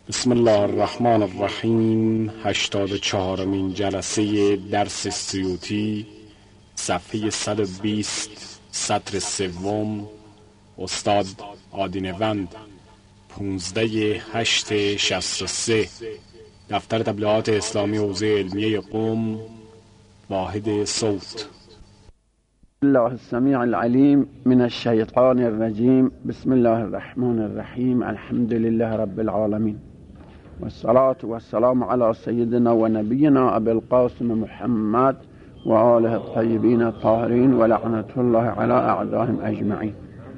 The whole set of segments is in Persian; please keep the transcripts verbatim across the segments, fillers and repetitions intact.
بسم الله الرحمن الرحیم. هشتاد و چهارمین جلسه درس سیوطی، صفحه صد و بیست، سطر سوم. استاد آدینوند، پونزده هشت شصت و سه. دفتر تبلیغات اسلامی حوزه علمیه قم، واحد صوت. الله السمیع العلیم من الشیطان الرجیم. بسم الله الرحمن الرحیم. الحمد لله رب العالمین، والصلاة والسلام على سيدنا ونبينا أبي القاسم محمد وآله الطيبين الطاهرين ولعنة الله على أعدائهم أجمعين.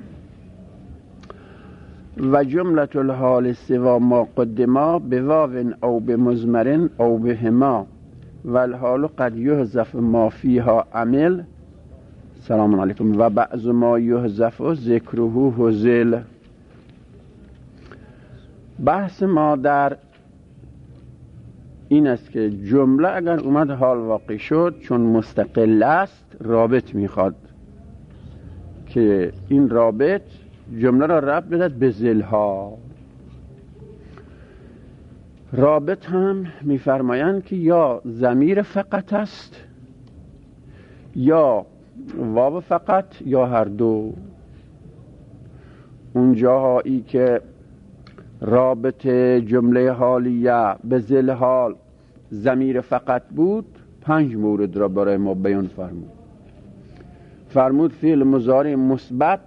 وجملة الحال سوى ما قدما بواو أو بمزمر أو بهما، والحال قد يحذف ما فيها عمل. سلام علیکم. و بعض ما یحذف ذکره هزل. بحث ما در این است که جمله اگر اومد حال واقع شد، چون مستقل است رابط میخواد که این رابط جمله را ربط بدهد به ذلها. رابط هم میفرمایند که یا ضمیر فقط است یا واو فقط یا هر دو. اون جاهایی که رابط جمله حالیه به ذل حال ضمیر فقط بود، پنج مورد را برای ما بیان فرمود. فرمود فعل مضارع مثبت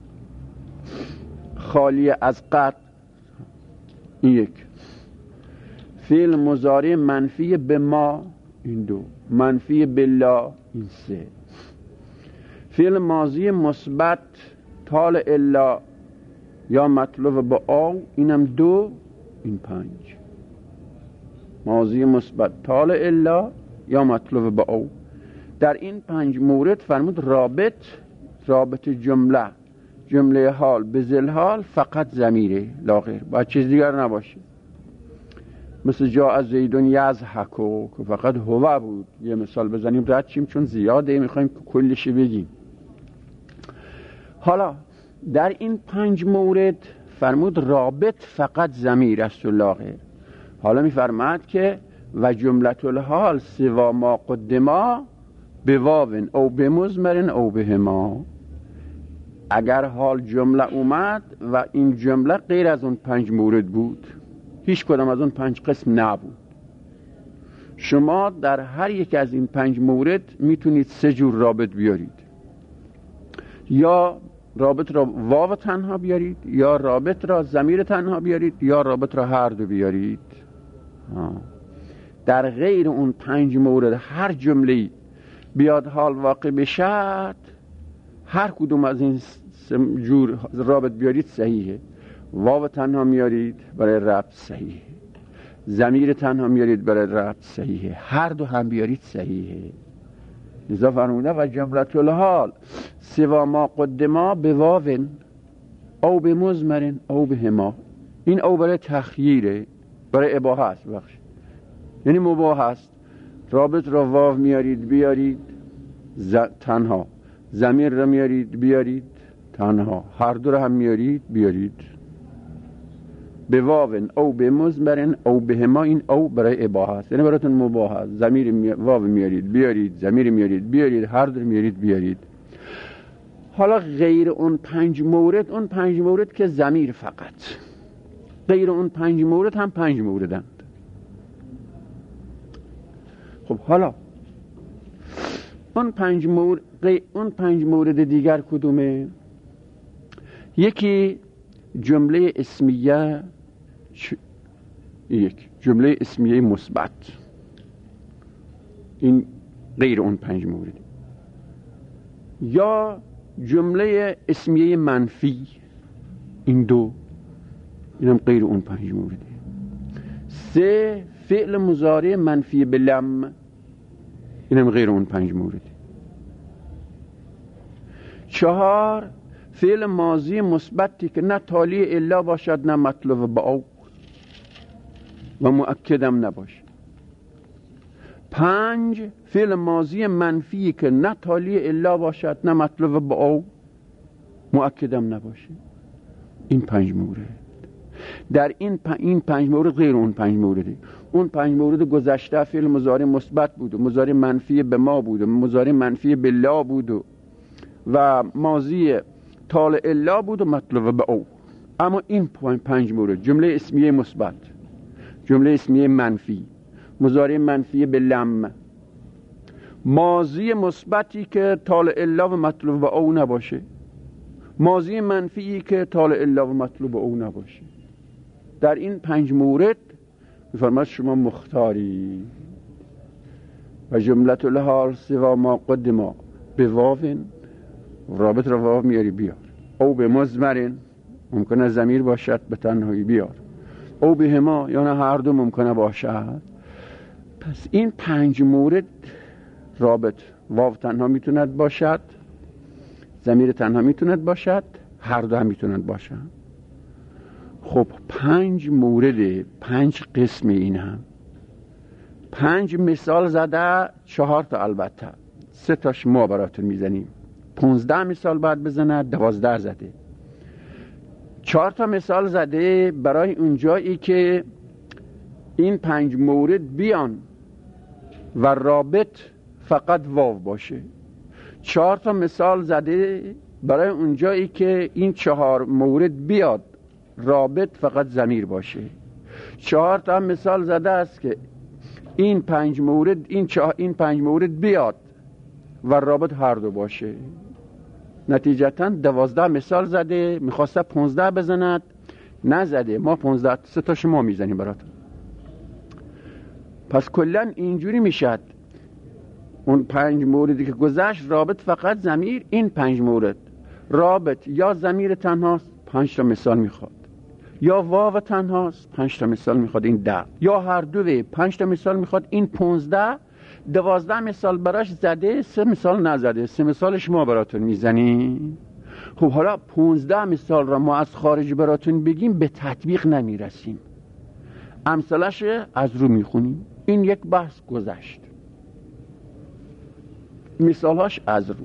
خالی از قط، این یک. فعل مضارع منفی به ما، این دو. منفی بالله، این سه. فعل ماضی مثبت تال الا یا مطلوب با او، اینم دو، این پنج. ماضی مثبت تال الا یا مطلوب با او. در این پنج مورد فرمود رابط رابط جمله جمله حال به ذل حال فقط ضمیره، لا غیر، باید چیز دیگر نباشه. مثل جاء زیدون یضحکو که فقط هو بود. یه مثال بزنیم رد شیم چون زیاده، میخوایم کلش بگیم. حالا در این پنج مورد فرمود رابط فقط ضمیر است و لا غیر. حالا میفرماد که و جملة الحال سوا ما قدما بواو او بمزمر او بهما. اگر حال جمله اومد و این جمله غیر از اون پنج مورد بود، هیچ کدام از اون پنج قسم نبود، شما در هر یک از این پنج مورد میتونید سه جور رابط بیارید. یا رابط را واو تنها بیارید، یا رابط را ضمیر تنها بیارید، یا رابط را هر دو بیارید. آه. در غیر اون پنج مورد هر جمله بیاد حال واقع بشد، هر کدوم از این جور رابط بیارید صحیحه. واو تنها میارید برای ربط صحیحه، ضمیر تنها میارید برای ربط صحیحه، هر دو هم بیارید صحیحه. لذا فرموده و جملة الحال سوا ما قدما بواو او بمزمر او بهما. این او برای تخییره، برای اباحه است، بخش یعنی مباح است. رابط را واو میارید بیارید ز... تنها، ضمیر را میارید بیارید تنها، هر دو را هم میارید بیارید. بواو او بمزمر او بهما، این او برای اباحه است، یعنی براتون مباح است. ضمیر می... واو میارید بیارید، ضمیر میارید بیارید، هر دو میارید بیارید. حالا غیر اون پنج مورد، اون پنج مورد که ضمیر فقط، غیر اون پنج مورد هم پنج موردند. خب حالا اون پنج مورد اون پنج مورد دیگر کدومه؟ یکی جمله اسمیه، یک جمله اسمیه مثبت، این غیر اون پنج مورد. یا جمله اسمیه منفی، این دو، اینم غیر اون پنج مورد. سه فعل مضارع منفی به لم، اینم غیر اون پنج مورد. چهار فعل ماضی مثبتی که نه تالی الا باشد نه مطلوب با او و مؤکدم نباشد. پنج فعل ماضی منفی که نه تالی الا باشد نه مطلوب با او مؤکدم نباشد. این پنج مورد. در این این پنج مورد غیر اون پنج مورده. اون پنج مورد گذشته فعل مضارع مثبت بود و مضارع منفی به ما بود و مضارع منفی به لا بود و, و ماضی تال الا بود و مطلوب به او. اما این پنج مورد جمله اسمیه مثبت، جمله اسمیه منفی، مضارع منفی به لم، ماضی مثبتی که تال الا و مطلوب به او نباشه، ماضی منفی که تال الا و مطلوب به او نباشه، در این پنج مورد می‌فرماید شما مختاری. و جملت الحال سوا ما قدما به واوین، رابط را واو میاری بیار، او به مضمرین ممکنه ضمیر باشد به تنهایی بیار، او به هما یا نه هر دو ممکنه باشد. پس این پنج مورد رابط واو تنها میتوند باشد، ضمیر تنها میتوند باشد، هر دو هم میتوند باشد. خب پنج مورد، پنج قسم این هم، پنج مثال زده، چهار تا البته سه تاش ما براتون میزنیم، پونزده مثال بعد بزنه، دوازده زده. چهار تا مثال زده برای اونجایی که این پنج مورد بیان و رابط فقط واو باشه. چهار تا مثال زده برای اونجایی که این چهار مورد بیاد رابط فقط ضمیر باشه. چهار تا مثال زده است که این پنج مورد این چهار این پنج مورد بیاد و رابط هر دو باشه. نتیجتاً دوازده مثال زده، میخواسته پونزده بزند، نزده. ما پونزده سه تا شما میزنیم براتون. پس کلن اینجوری میشد اون پنج موردی که گذشت رابط فقط ضمیر، این پنج مورد رابط یا ضمیر تنهاست، پنج تا مثال میخواد، یا واو تنهاست، پنج تا مثال میخواد، این ده، یا هر دوه، پنج تا مثال میخواد، این پونزده. دوازده مثال براش زده، سه مثال نزده، سه مثالش ما براتون میزنیم. خب حالا پونزده مثال را ما از خارج براتون بگیم به تطبیق نمیرسیم، امثالش از رو میخونیم. این یک بحث گذشت، مثالهاش از رو.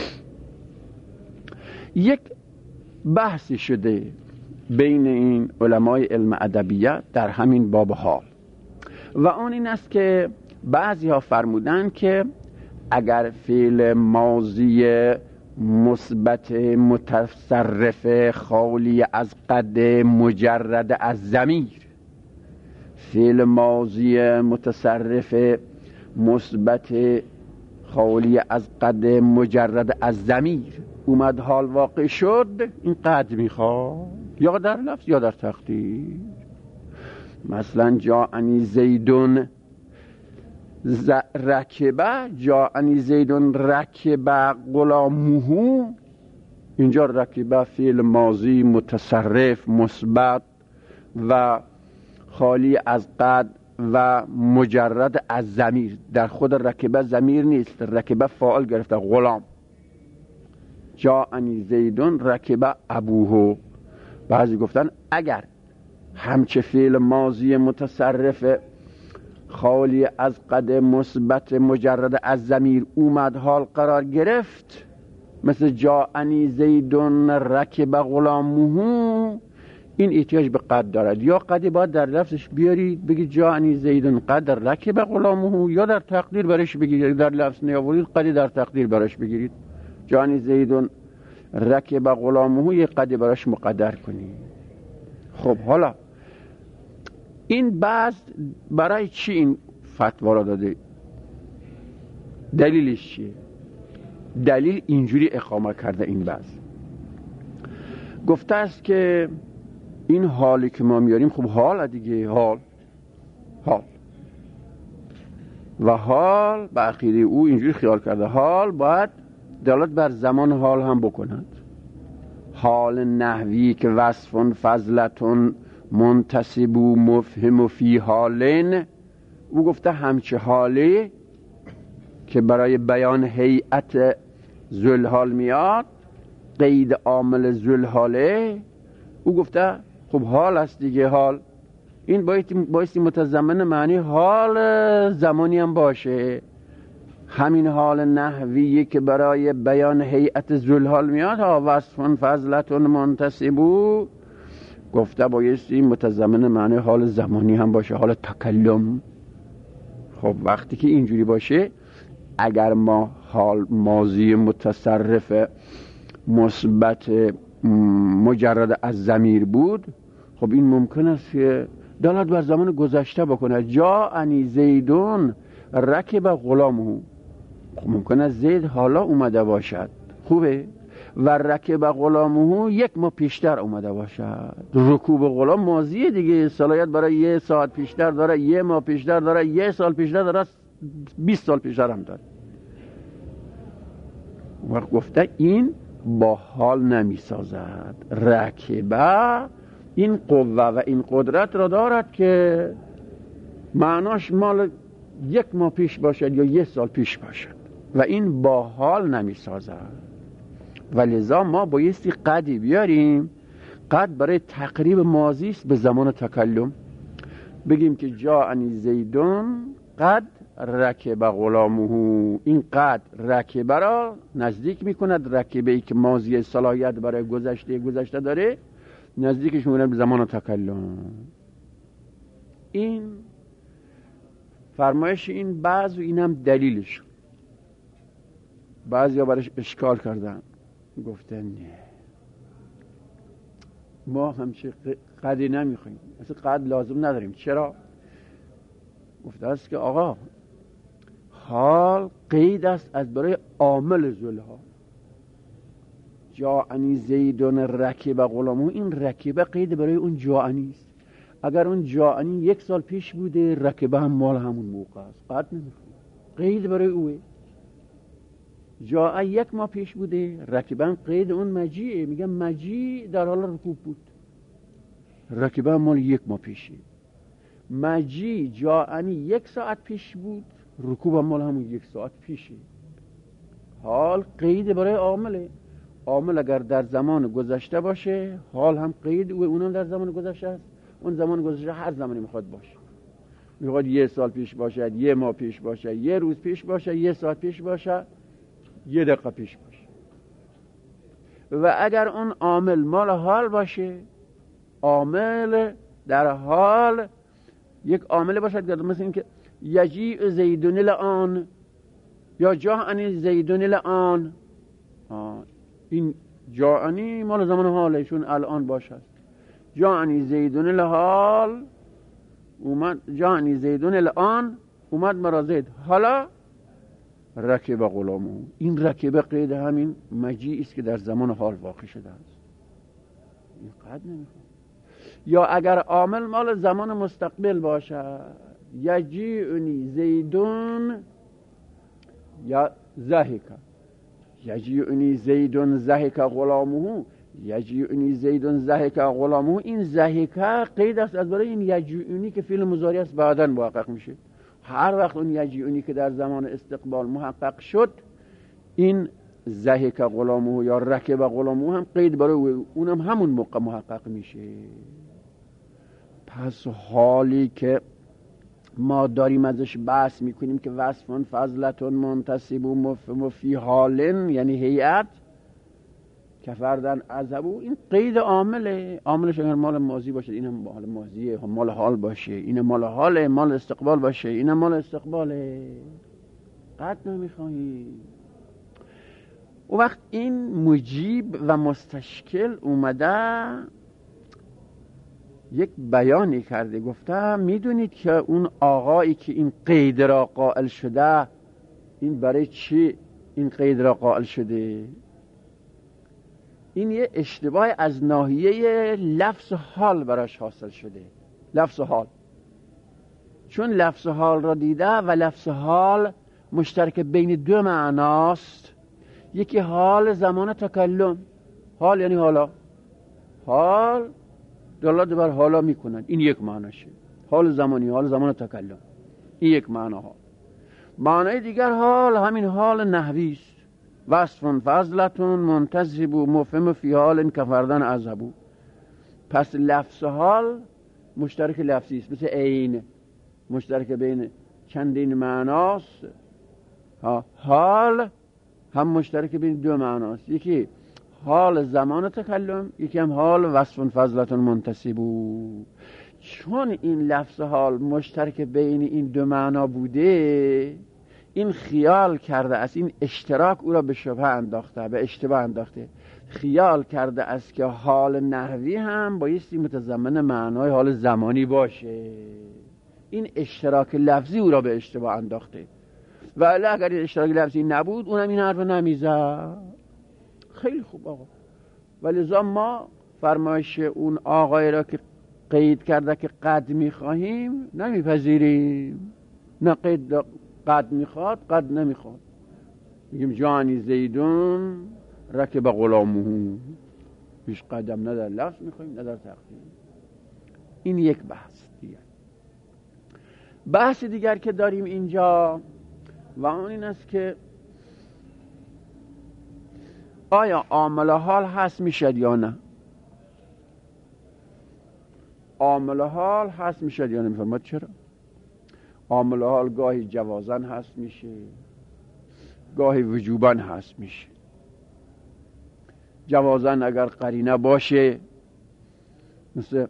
یک بحثی شده بین این علمای علم ادبیات در همین باب حال، و آن این است که بعضی ها فرمودن که اگر فعل ماضی مثبت متصرف خالی از قد مجرد از ضمیر، فعل ماضی متصرف مثبت خالی از قد مجرد از ضمیر اومد حال واقع شد، این قد میخواد یا در لفظ یا در تقدیر. مثلا جاءنی زیدون ز... رکبه، جاءنی زیدون رکبه غلامه، اینجا رکبه فعل ماضی متصرف مثبت و خالی از قد و مجرد از ضمیر، در خود رکبه ضمیر نیست، رکبه فاعل گرفته غلام. جاءنی زیدون رکبه ابوه. بعضی گفتن اگر همچه فعل ماضی متصرف خالی از قد مثبت مجرد از ضمیر اومد حال قرار گرفت، مثل جاءنی زیدون رکبه غلامه، این احتیاج به قد دارد. یا قدی باید در لفظش بیارید بگید جاءنی زیدون قد رکبه غلامه، یا در تقدیر برش بگیرید، در لفظ نیاورید قدی در تقدیر برش بگیرید. جاءنی زیدون رکبه غلامه یه قدی برش مقدر کنید. خب حالا این بعض برای چی این فتوا را داده؟ دلیلش چیه؟ دلیل اینجوری اقامه کرده این بعض گفته است که این حالی که ما میاریم، خب حال دیگه، حال حال و حال به اخیری او اینجوری خیال کرده حال باید دلالت بر زمان حال هم بکند. حال نحوی که وصف فضلتون منتسب و مفهم فی حالین، او گفته همچه حالی که برای بیان هیئت ذوالحال میاد، قید عامل ذوالحاله، او گفته خب حال است دیگه. حال این بایستی متضمن معنی حال زمانی هم باشه. همین حال نحویی که برای بیان هیئت ذوالحال میاد، ها وصف فضلتون منتسبو، گفته بایستی متضمن معنی حال زمانی هم باشه، حال تکلم. خب وقتی که اینجوری باشه، اگر ما حال ماضی متصرف مثبت مجرد از ضمیر بود، خب این ممکن است که دلالت بر زمان گذشته بکنه. جاءنی زیدون رکب غلامه، خب ممکن است زید حالا اومده باشد، خوبه، و رکب غلامه یک ماه پیشتر اومده باشد. رکوب غلام ماضیه دیگه، صلاحیت برای یه ساعت پیشتر داره، یه ماه پیشتر داره، یه سال پیشتر داره، بیست سال پیشتر هم داره. وقت گفته این با حال نمی سازد. رکبه این قوه و این قدرت را دارد که معناش مال یک ماه پیش باشد یا یک سال پیش باشد و این با حال نمی سازد. و لذا ما بایستی قدی بیاریم. قد برای تقریب ماضی است به زمان تکلم. بگیم که جاءنی زیدون قد رکب غلامه. این قد رکبه را نزدیک میکند، رکبه ای که ماضی صلاحیت برای گذشته گذشته داره نزدیکش میکند به زمان تکلم. این فرمایش این بعض و اینم دلیلش. بعضی ها برش اشکال کردن، گفتن نه ما همچه قدی نمیخواییم، اصلا قد لازم نداریم. چرا؟ گفته است که آقا حال قید است از برای عامل ذلها. جاءنی زیدون رکب غلامه، این رکبه قید برای اون جاءنی است. اگر اون جاءنی یک سال پیش بوده، رکبه هم مال همون موقع است، قد نمیخواییم، قید برای اوه. جاء یک ماه پیش بوده، رکبه هم قید اون مجیعه، میگم مجیع در حال رکوب بود، رکبه هم مال یک ماه پیشه. مجیع جاءنی یک ساعت پیش بود، رکوب هم مال همون یک ساعت پیشه. حال قید برای عامله. عامل اگر در زمان گذشته باشه، حال هم قید و اونم در زمان گذشته است. اون زمان گذشته هر زمانی میخواد باشه، میخواد یه سال پیش باشه، یه ماه پیش باشه، یه روز پیش باشه، یه ساعت پیش باشه، یه دقیقه پیش باشه. و اگر اون عامل مال حال باشه، عامل در حال یک عامل باشد که مثل این که یجیء زیدون الان یا جاءنی زیدون الان، این جاءنی مال زمان حاله چون الان باشد. جاءنی زیدون الحال اومد، جاءنی زیدون الان اومد مرا زید، حالا رکب غلامه. این رکبه قید همین مجیع است که در زمان حال واقع شده است. این قد نمیخواد. یا اگر عامل مال زمان مستقبل باشه، یجیعنی زیدون یا زهک، یجیعنی زیدون زهک غلامه، یجیعنی زیدون زهک غلامه. این زهک قید است از برای این یجیعنی که فعل مضارع است بعداً محقق میشه. هر وقت اون یجیعنی که در زمان استقبال محقق شد، این زهک غلامه یا رکب غلامه هم قید برای اونم همون موقع محقق میشه. پس حالی که ما داریم ازش بحث میکنیم که وصفون فضلتون منتصب و مفهم فی حالن، یعنی هیئت کفردن عذبو، این قید عامله. عاملش اگر مال ماضی باشه اینم مال ماضیه، مال حال باشه این مال حاله، مال استقبال باشه این مال استقباله. قد نمیخواهی. و وقت این مجیب و مستشکل اومده یک بیانی کرده، گفته میدونید که اون آقایی که این قید را قائل شده، این برای چی این قید را قائل شده؟ این یه اشتباه از ناحیه لفظ حال براش حاصل شده. لفظ حال، چون لفظ حال را دیده و لفظ حال مشترک بین دو معناست. یکی حال زمان تکلم، حال یعنی حالا، حال دلالت بر حالا میکنن، این یک معناشه. حال زمانی، حال زمان تکلم، این یک معناها. معنای دیگر حال همین حال نحوی است. وصف فضلتون منتصب و مفهم فی حال کفردن عذبو. پس لفظ حال مشترک لفظی است، مثل عین مشترک بین چندین معناست. حال هم مشترک بین دو معناست. یکی حال زمان تکلم، یکی هم حال وصف فضلت منتسبو. چون این لفظ حال مشترک بین این دو معنا بوده، این خیال کرده است، این اشتراک او را به شبهه انداخته، به اشتباه انداخته. خیال کرده است که حال نحوی هم بایستی متضمن معنای حال زمانی باشه. این اشتراک لفظی او را به اشتباه انداخته، ولی اگر این اشتراک لفظی نبود اونم این حرف نمیزد. خیلی خوب آقا. ولی ما فرمایش اون آقای را که قید کرده که قد میخواهیم نمیپذیریم. نه قید قد میخواد، قد نمیخواد. میگیم جانی زیدون رکب غلامه، هیچ قدم نه در لفظ میخواهیم نه در تقدیم. این یک بحث دیگر. بحث دیگر که داریم اینجا و اون این است که آیا عامل حال هست میشد یا نه؟ عامل حال هست میشد یا نه؟ میفرماد چرا؟ عامل حال گاهی جوازن هست میشه، گاهی وجوبن هست میشه. جوازن اگر قرینه باشه، مثل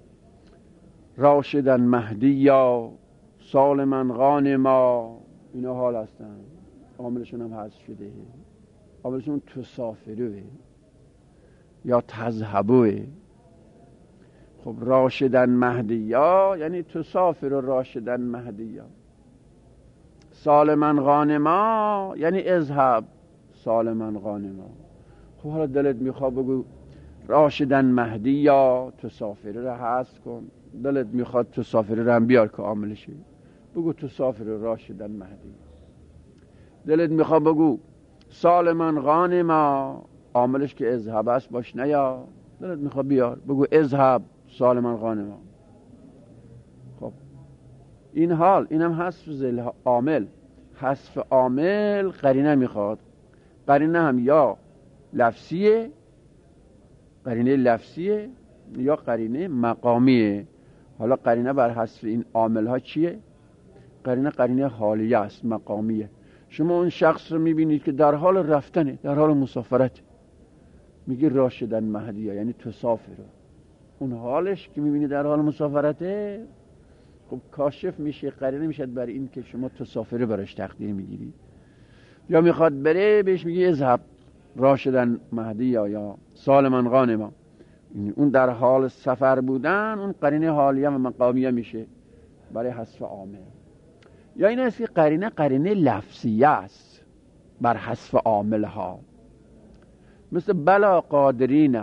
راشدن مهدی یا سالمن غانما، اینا حال هستن، عاملشون هم هست شده. عاملشون تسافروه یا تذهبوه. خب راشدن مهدیا یعنی تسافر و راشدن مهدیا. سالمن غانما یعنی اذهب سالمن غانما. خب حالا دلت میخواد بگو راشدن مهدیا، تسافر رو هست کن. دلت میخواد تسافر رو هم بیار که عاملشه، بگو تسافر راشدن مهدی. دلت میخواد بگو سالمن غانما، عاملش که اذهب است باش نیا. دلت میخواد بیار بگو اذهب سالمن غانما. خب این حال اینم حذف ذیل عامل. حذف عامل قرینه میخواد. قرینه هم یا لفظیه، قرینه لفظیه، یا قرینه مقامیه. حالا قرینه بر حذف این عامل ها چیه؟ قرینه قرینه حالیه است، مقامیه. شما اون شخص رو میبینید که در حال رفتنه، در حال مسافرت، میگی راشدن مهدیه یعنی تسافره. اون حالش که میبینید در حال مسافرته، خب کاشف میشه، قرینه میشد برای این که شما تسافره براش تقدیر میگیری. یا میخواد بره بهش میگی اذهب راشدن مهدیه یا سالمن غانما. اون در حال سفر بودن، اون قرینه حالیه و مقامیه میشه برای حذف عامل. یا این است که قرینه قرینه لفظیه است بر حذف عامل ها، مثل بلا قادرین.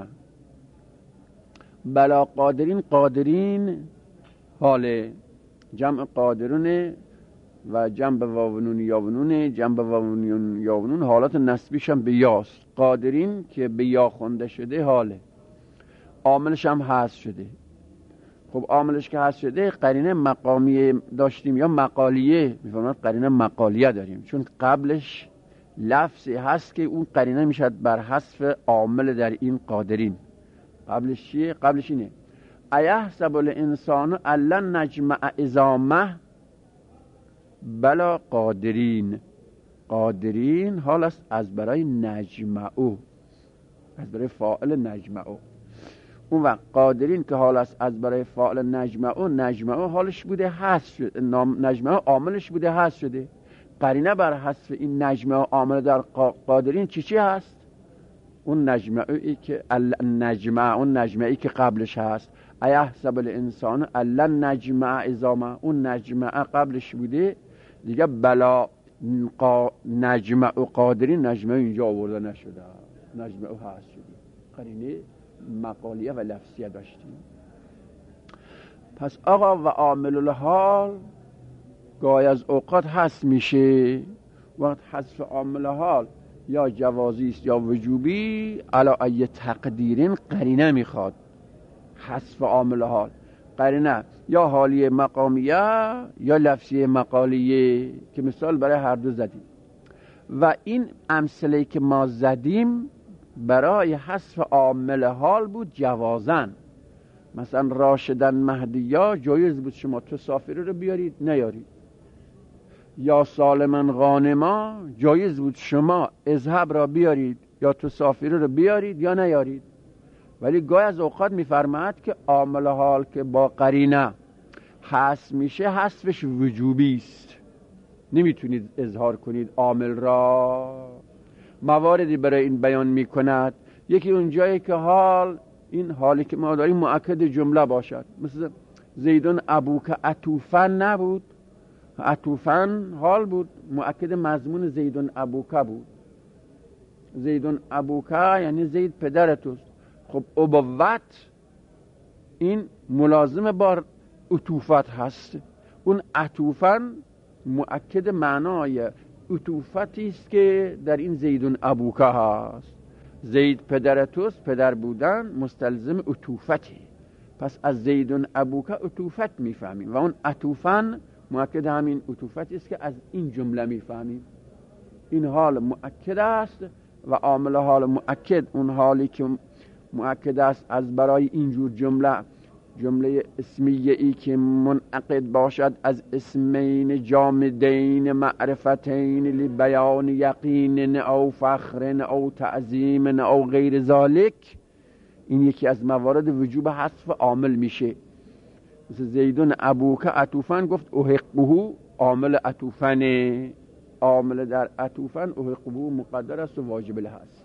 بلا قادرین، قادرین حال جمع قادرونه و جمع به واونون یاونونه. جمع به واونون یاونون حالات نسبیش هم به یاست. قادرین که به یا خونده شده حاله، عاملش هم حذف شده. خب عاملش که حذف شده قرینه مقامیه داشتیم یا مقالیه، میفهمید قرینه مقالیه داریم، چون قبلش لفظی هست که اون قرینه میشد بر حذف عامل در این قادرین. قبلش چیه؟ قبلش اینه ایحسب الانسان الن نجمع عظامه بلا قادرین. قادرین حال است از برای نجمعو، از برای فاعل نجمعو. اون وقت قادرین که حال است از برای فاعل نجمعو، نجمعو حالش بوده حذف شده، نجمعو عاملش بوده حذف شده. قرینه بر حذف این نجمعو عامل در قادرین چی چی هست؟ اون نجمعی که النجمع، اون نجمعی که قبلش هست. ایحسب الانسان الن نجمع عظامه، اون نجمع قبلش بوده دیگه. بلا قا نجمع قادرین، نجمع اینجا آورده نشده، نجمع هست شده. قرینه مقالیه و لفظیه داشتیم. پس آقا و عامل الحال گاهی از اوقات هست میشه. وقت حذف عامل حال یا جوازی است یا وجوبی، علا ای تقدیرین قرینه میخواد. حذف عامل حال قرینه یا حالیه مقامیه یا لفظیه مقالیه که مثال برای هر دو زدیم. و این امثله که ما زدیم برای حذف عامل حال بود جوازن. مثلا راشدن مهدیا جایز بود شما تسافری رو بیارید نیارید. یا سالمن غانما جایز بود شما اذهب را بیارید یا تسافر رو بیارید یا نیارید. ولی گاهی از اوقات میفرماید که عامل حال که با قرینه حذف میشه حذفش وجوبی است، نمیتونید اظهار کنید عامل را. مواردی برای این بیان میکند. یکی اونجایی که حال، این حالی که ما داریم مؤکد جمله باشد، مثل زیدون ابوک عطوفن نبود، عطوفن حال بود، مؤکد مضمون زیدون ابوک بود. زیدون ابوک یعنی زید پدر توست. خب ابوت این ملازم با عطوفت هست. اون عطوفن مؤکد معنای عطوفتی است که در این زیدون ابوک هست. زید پدر توست، پدر بودن مستلزم عطوفته، پس از زیدون ابوک عطوفت میفهمیم و اون عطوفن مؤکد همین عطوفتی است که از این جمله میفهمیم. این حال مؤکد است و عامل حال مؤکد اون حالی که مؤکد است از برای اینجور جمله، جمله اسمیه ای که منعقد باشد از اسمین جامدین معرفتین لبیان یقین او فخر او تعظیم او غیر ذالک، این یکی از موارد وجوب حذف عامل میشه. مثل زیدون ابوک عطوفن گفت احقه، عامل عطوفنه، عامل در عطوفن احقه مقدر است و واجب الحذف.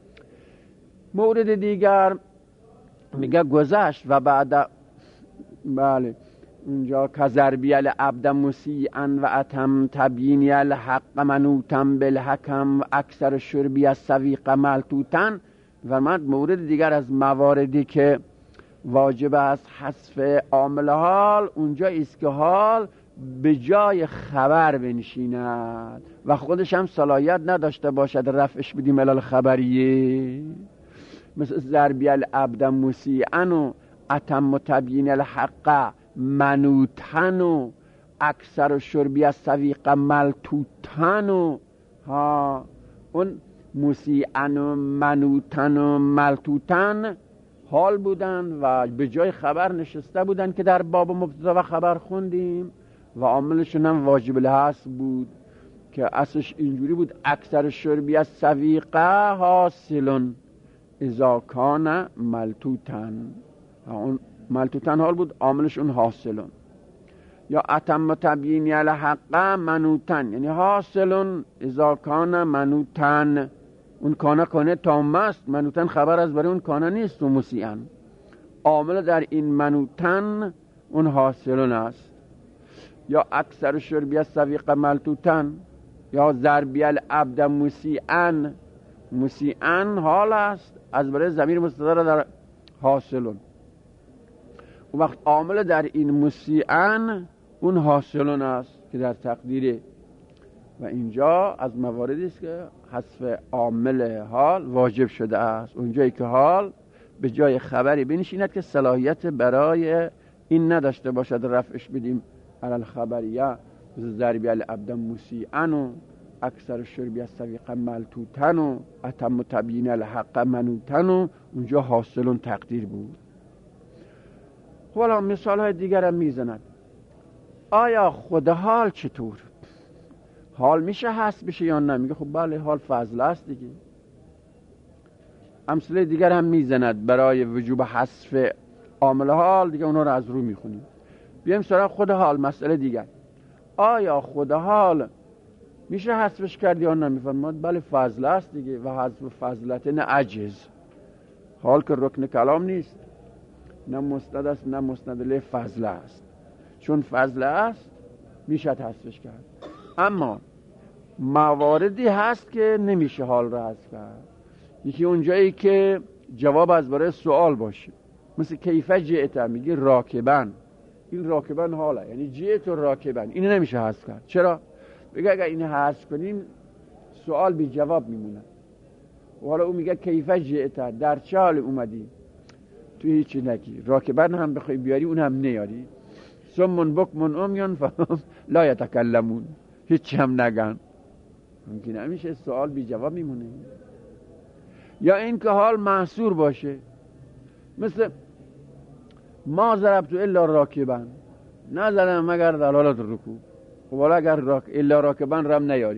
مورد دیگر میگه گذشت و بعد، بله اونجا کذربی العبد مسیعا و اتم تبیینی الحق منوتم بالحکم و اکثر شربی از سویق ملتوتن. فرمود مورد دیگر از مواردی که واجب است حذف عامل حال اونجا است که حال به جای خبر بنشیند و خودش هم صلاحیت نداشته باشد رفعش بدیم الی خبریه، مثل ضربی العبد مسیعا و اتم تبیین الحق منوتن و اکثر شربی از سویق ملتوتن و ها، اون مسیعا و منوتن و ملتوتن حال بودن و به جای خبر نشسته بودن که در باب مبتدا و خبر خوندیم و عاملشون هم واجب الحذف بود که اصلش اینجوری بود اکثر شربی از سویقه حاصلون اذا کان ملتوتن، اون ملتوتن حال بود عاملش اون حاصلون. یا اتم تبیینی الحق منوتن یعنی حاصلون اذا کان منوتن، اون کانه کانه تامه است، منوتن خبر از برای اون کانه نیست و مسیعن، عامل در این منوتن اون حاصلون است. یا اکثر شربی از سویق ملتوتن یا ضربی العبد مسیعن، مسیعن حال است از برای ضمیر مستتر در حاصلون، اون وقت عامل در این مسیعن اون حاصلون است که در تقدیره. و اینجا از مواردی است که حذف عامل حال واجب شده است، اونجایی که حال به جای خبری بنشیند که صلاحیت برای این نداشته باشد رفعش بدیم علی الخبریه، مثل ضربی العبد مسیعا و اکثر شربی از سویق ملتوتن و اتم تبیین الحق منوتن و اونجا حاصلون تقدیر بود. خب الان مثال های دیگر هم میزند. آیا خود حال چطور؟ حال میشه حذف بشه یا نه؟ میگه خب بله حال فضل است دیگه. امثله دیگر هم میزند برای وجوب حذف عامل حال دیگه، اونا رو از رو میخونیم. بیایم سراغ خود حال. مسئله دیگر، آیا خود حال میشه حذفش کرد یا نه؟ میفرماد بله فضل است دیگه و حذف فضلت نه عجز. حال که رکن کلام نیست، نه مسند است نه مسند له، فضل است. چون فضل است میشه حذفش کرد. اما مواردی هست که نمیشه حال را حذف کرد. یکی اونجایی که جواب از برای سوال باشه، مثل کیفه جئت، میگه راکبن، این راکبن حاله یعنی جئت و راکبن، این نمیشه حذف کرد. چرا؟ بگه اگر این حذف کنیم سوال بی جواب میمونه. و حالا او میگه کیفه جئت، در چه حال اومدی؟ تو هیچی نگی. راکبن هم بخوای بیاری اون هم نیاری. سمون بکمون امیون فهم لا یتکلمون، هیچی هم نگن. ممکن همیشه سوال بی جواب میمونه. یا این که حال محصور باشه، مثل ما ضربت الا راکبن، نزدم مگر در حالت رکوع. خب حالا اگر راک... الا راکبن رم نیاری،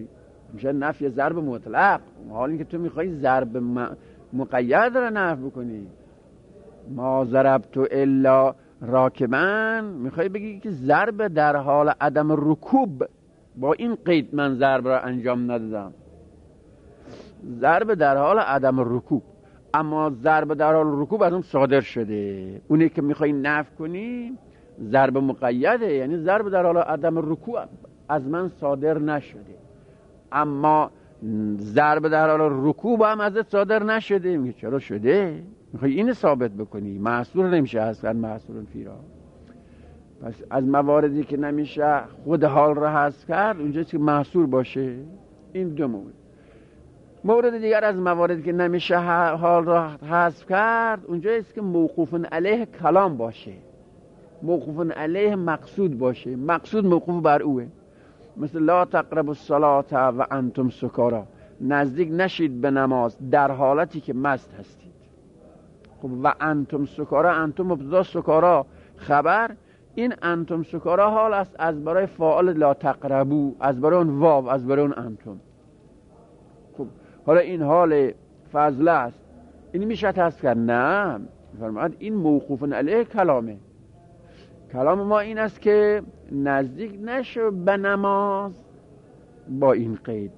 میشه نفی ضرب مطلق. حالا اینکه تو میخوای ضرب مقید را نفی بکنی، ما ضربت الا راکبن، میخوای بگی که ضرب در حال عدم رکوب، با این قید من ضرب را انجام ندادم، ضرب در حال عدم رکوب. اما ضرب در حال رکوب از اون صادر شده، اونی که میخوای نفی کنی ضرب مقیده، یعنی ضرب در حال عدم رکوب از من صادر نشده، اما ضرب در حال رکوب هم ازت صادر نشده. میگه چرا شده؟ میخوای اینو ثابت بکنی، محصور نمیشه اصلا، محصور فیرا. پس از مواردی که نمیشه خود حال را حذف کرد اونجاست که محصور باشه. این دو مورد. مورد دیگر از مواردی که نمیشه حال را حذف کرد اونجاست که موقوف علیه کلام باشه، موقوف علیه مقصود باشه، مقصود موقوف بر اوه. مثل لا تقربوا الصلاة و انتم سکارا، نزدیک نشید به نماز در حالتی که مست هستید. خب و انتم سکارا، انتم مبتدا سکارا خبر، این انتم سکارا حال است از برای فاعل لا تقربوا، از برای اون واو، از برای اون انتم. خب حالا این حال فضله است، این میشه حذف کرد؟ نه، فرمود این موقوف علیه کلامه. کلام ما این است که نزدیک نشو به نماز با این قید،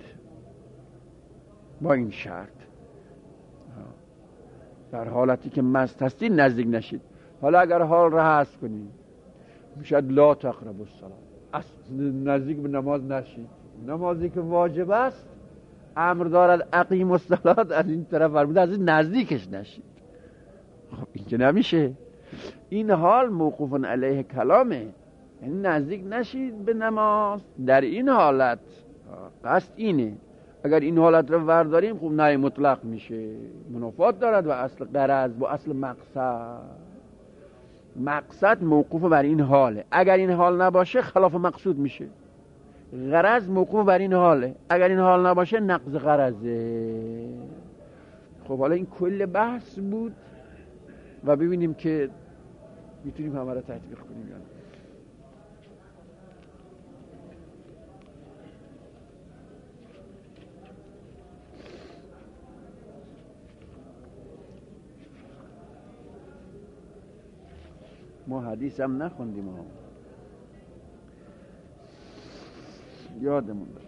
با این شرط، در حالتی که مست هستی نزدیک نشید. حالا اگر حال را حذف کنیم میشد لا تقربوا الصلاة، اصلا نزدیک به نماز نشید. نمازی که واجب است امر دارد اقیم الصلاة، از این طرف فرموده از این نزدیکش نشید. خب این که نمیشه. این حال موقوف علیه کلامه، یعنی نزدیک نشید به نماز در این حالت. قصد اینه. اگر این حالت رو ورداریم خب نه مطلق میشه، منافات دارد و اصل غرض با اصل مقصد. مقصد موقوف بر این حاله، اگر این حال نباشه خلاف مقصود میشه. غرض موقوف بر این حاله، اگر این حال نباشه نقض غرضه. خب حالا این کل بحث بود و ببینیم که میتونیم همه را تطبیق کنیم یا نه. ما حدیث هم نخوندیم ها، یادمون داره.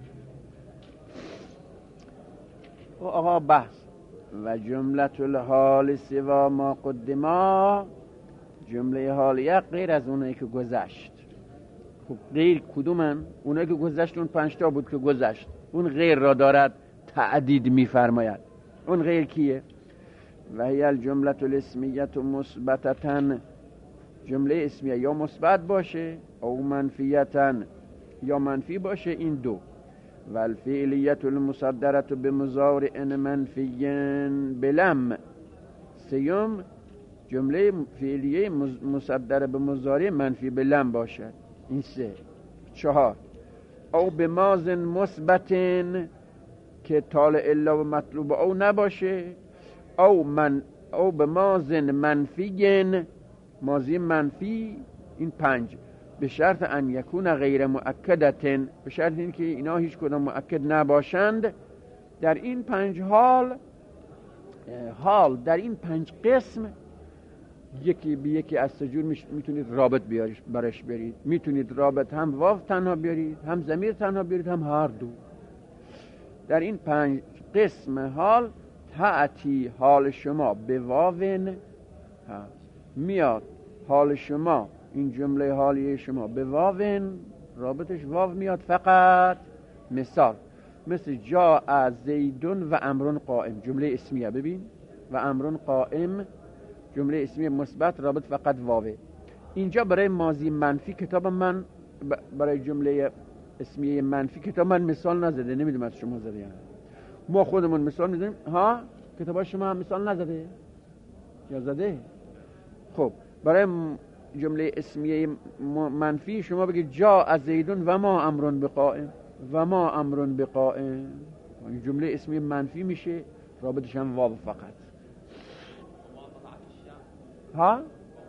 آقا بحث و جملت الحال سوا ما قدما، جمله حالیه غیر از اونایی که گذشت. خب غیر کدومن؟ اونایی که گذشت اون پنج تا بود که گذشت، اون غیر را دارد تعدید میفرماید. اون غیر کیه؟ و هی الجمله الاسمیه مثبتتن، جمله اسمیه یا مثبت باشه او منفیتن یا منفی باشه، این دو. و الفعلیت المصدره بمضارع منفی بلم، سیوم جمله فعلیه مصدره به مضارع منفی بلم باشد، این سه. چهار او به ماضن مثبتن که طالع الا و مطلوب او نباشه، او من او به ماضن منفی، ماضی منفی، این پنج. به شرط ان یکون غیر مؤکدتن، به شرط این که اینا هیچ کدام مؤکد نباشند. در این پنج حال، حال در این پنج قسم یکی به یکی از سجور میتونید رابط بیارید برش برید. میتونید رابط هم واو تنها بیارید، هم ضمیر تنها بیارید، هم هر دو. در این پنج قسم حال تأتی حال شما به واون میاد، حال شما این جمله حالی شما به واون رابطش واو میاد فقط. مثال مثل جاء زیدون و امرون قائم، جمله اسمیه. ببین و امرون قائم جمله اسمیه مثبت، رابط فقط واوه. اینجا برای ماضی منفی کتاب من، برای جمله اسمیه منفی کتاب من مثال نزده، نمیدونم از شما زده یعنی. ما خودمون مثال میزنیم ها، کتاب شما هم مثال نزده یا زده؟ خب برای جمله اسمیه منفی شما بگید جاء زیدون و ما امرون بقائم، و ما امرون بقائم، این جمله اسمیه منفی میشه، رابطش هم واو فقط. ها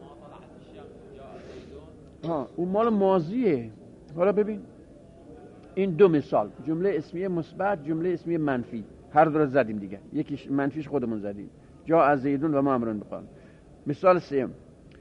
ها اون مال ماضیه. حالا ببین این دو مثال، جمله اسمی مثبت، جمله اسمی منفی، هر دو رو زدیم دیگه. یکیش منفیش خودمون زدیم، جا از زیدون و ما امرون بقال. مثال سیم،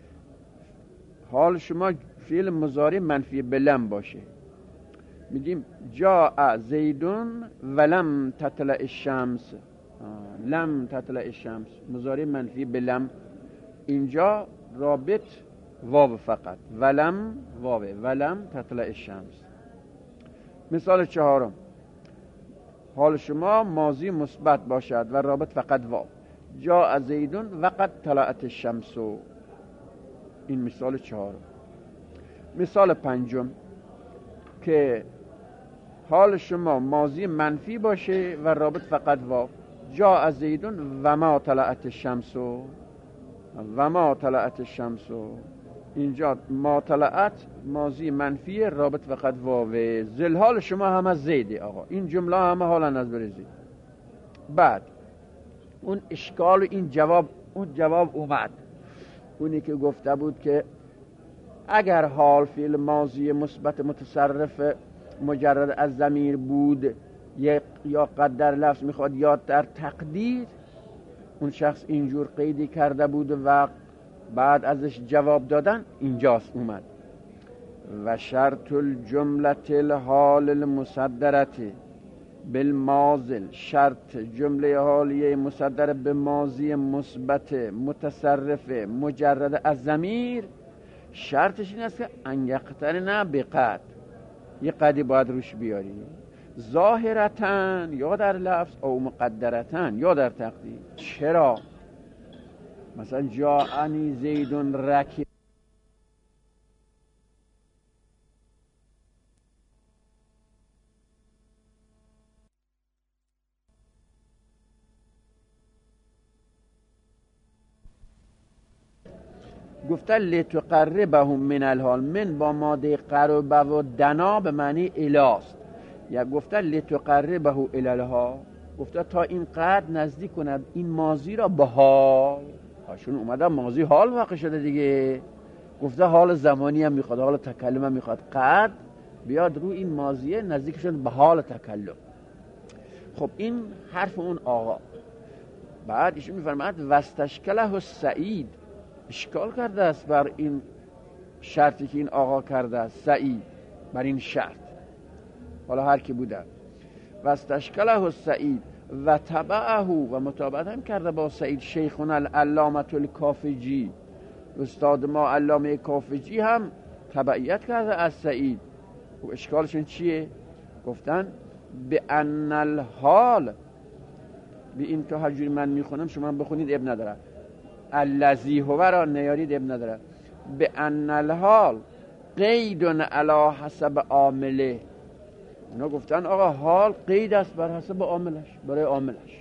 حال شما فعل مضارع منفی بلم باشه، میگیم جا از زیدون ولم تطلع الشمس. لم تطلع الشمس مضارع منفی بلم، اینجا رابط واو فقط، ولم واو، ولم تطلع الشمس. مثال چهارم، حال شما ماضی مثبت باشد و رابط فقط واو، جا از زیدون وقد طلعت الشمس. این مثال چهارم. مثال پنجم که حال شما ماضی منفی باشه و رابط فقط واو، جا از زیدون و ما طلعت الشمس و ما طلعت الشمس. اینجا ما طلعت ماضی منفی، رابط فقط واو، زل حال شما هم از زیده. آقا این جمله همه حالا از برزید. بعد اون اشکال و این جواب، اون جواب اومد، اونی که گفته بود که اگر حال فعل ماضی مثبت متصرف مجرد از ضمیر بود یا قدر لفظ میخواد یا در تقدیر، اون شخص اینجور قیدی کرده بود و بعد ازش جواب دادن اینجاست اومد. و شرط الجملة الحال المصدرة بالماضی، شرط جمله حالیه مصدر به ماضی مثبت متصرف مجرد از ضمیر، شرطش این است که انیقترن بقد، یه قدی باید روش بیاری، ظاهرتن یا در لفظ او مقدرتن یا در تقدیر. چرا؟ مثلا جاءنی زیدون رکی، گفته لتقربهم من الحال، من با ماده قربه و دنا به معنی الاست، یا گفته لتقربه الی الحال، گفته تا این قدر نزدیک کند این ماضی را به حال. هاشون اومده ماضی حال واقع شده دیگه، گفته حال زمانی هم میخواد، حال تکلم هم میخواد، قدر بیاد رو این ماضیه نزدیک شد به حال تکلم. خب این حرف اون آقا. بعد ایشون میفرماید واستشکله السعید، اشکال کرده است بر این شرطی که این آقا کرده است، سعید بر این شرط، حالا هر کی بوده. واستشکله السعید و تبعه، و متابعت هم کرده با سعید شیخنا العلامة الکافجی، استاد ما علامه کافجی هم تبعیت کرده از سعید. و اشکالشون چیه؟ گفتن به ان الحال، به این که هر جوری من میخونم شما هم بخونید اب نداره، الذی هو را نیارید اب نداره، به ان الحال قید علی حسب عامله. اونا گفتن آقا حال قید است بر حسب عاملش، برای عاملش.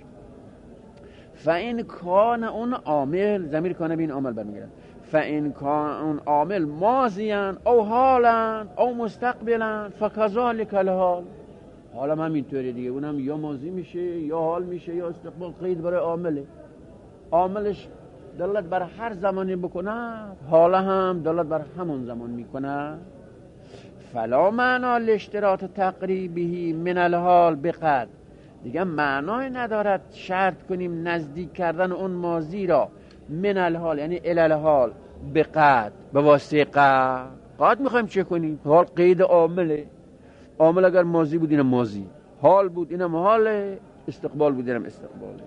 فإن کان اون عامل، ضمیر کانه به این عامل برمیگردن، فإن کان اون عامل ماضیان او حالن او مستقبلن فکذالک الحال، حالا هم اینطوری دیگه، اونم یا ماضی میشه یا حال میشه یا استقبال، قید برای عامله. عاملش دلالت بر هر زمانی بکنه، حالا هم دلالت بر همون زمان میکنه. فلا معنا لاشتراط تقریبه من الحال بقد، دیگه معنای ندارد شرط کنیم نزدیک کردن اون ماضی را من الحال، یعنی الی الحال بقد، به واسطه قد. قد میخوایم چه کنیم؟ حال قید عامله، عامل اگر ماضی بود اینم ماضی، حال بود اینم حال، استقبال بود اینم استقباله.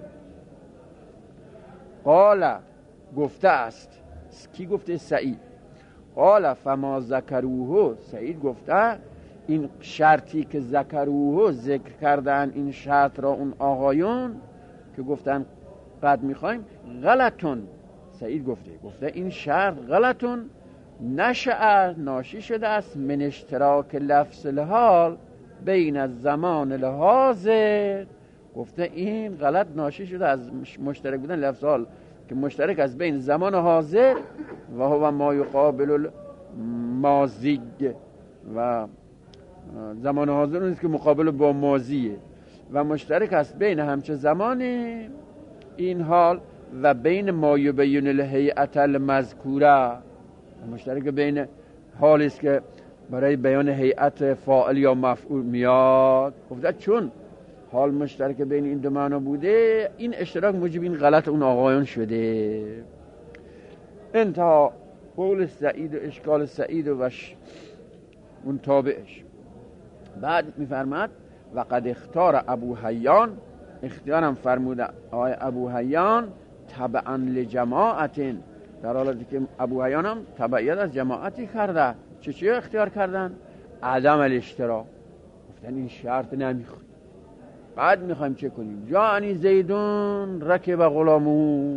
قال گفته است، کی گفته؟ سعید. قال فما ذکروه، سعید گفته این شرطی که ذکروه ذکر کردن، این شرط را اون آقایون که گفتن قد میخوایم، غلطون، سعید گفته گفته این شرط غلطون نشأ، ناشی شده است من اشتراک لفظ الحال بین الزمان الحاضر، گفته این غلط ناشی شده از مشترک بودن لفظ حال که مشترک از بین زمان حاضر و هو ما یقابل الماضی، و زمان حاضر اونیست که مقابل با ماضیه، و مشترک است بین همچه زمان این حال و بین ما یبین الهیئة المذکوره، مشترک بین حالی است که برای بیان هیئت فاعل یا مفعول میاد. گفته چون حال مشترک بین این دو معنا بوده، این اشتراک موجب این غلط اون آقایان شده. انتها قول سعید و اشکال سعید و وش اون تابعش. بعد میفرماد و قد اختار ابو حیان، اختیارم فرموده آقای ابو حیان تبعا لجماعت، در حالی که ابو حیان هم تبعیت از جماعتی کرده. چه چی اختیار کردن؟ عدم الاشتراک. گفتن این شرط نمیخواد. بعد میخوایم چه کنیم؟ جانی زیدون رکب غلامو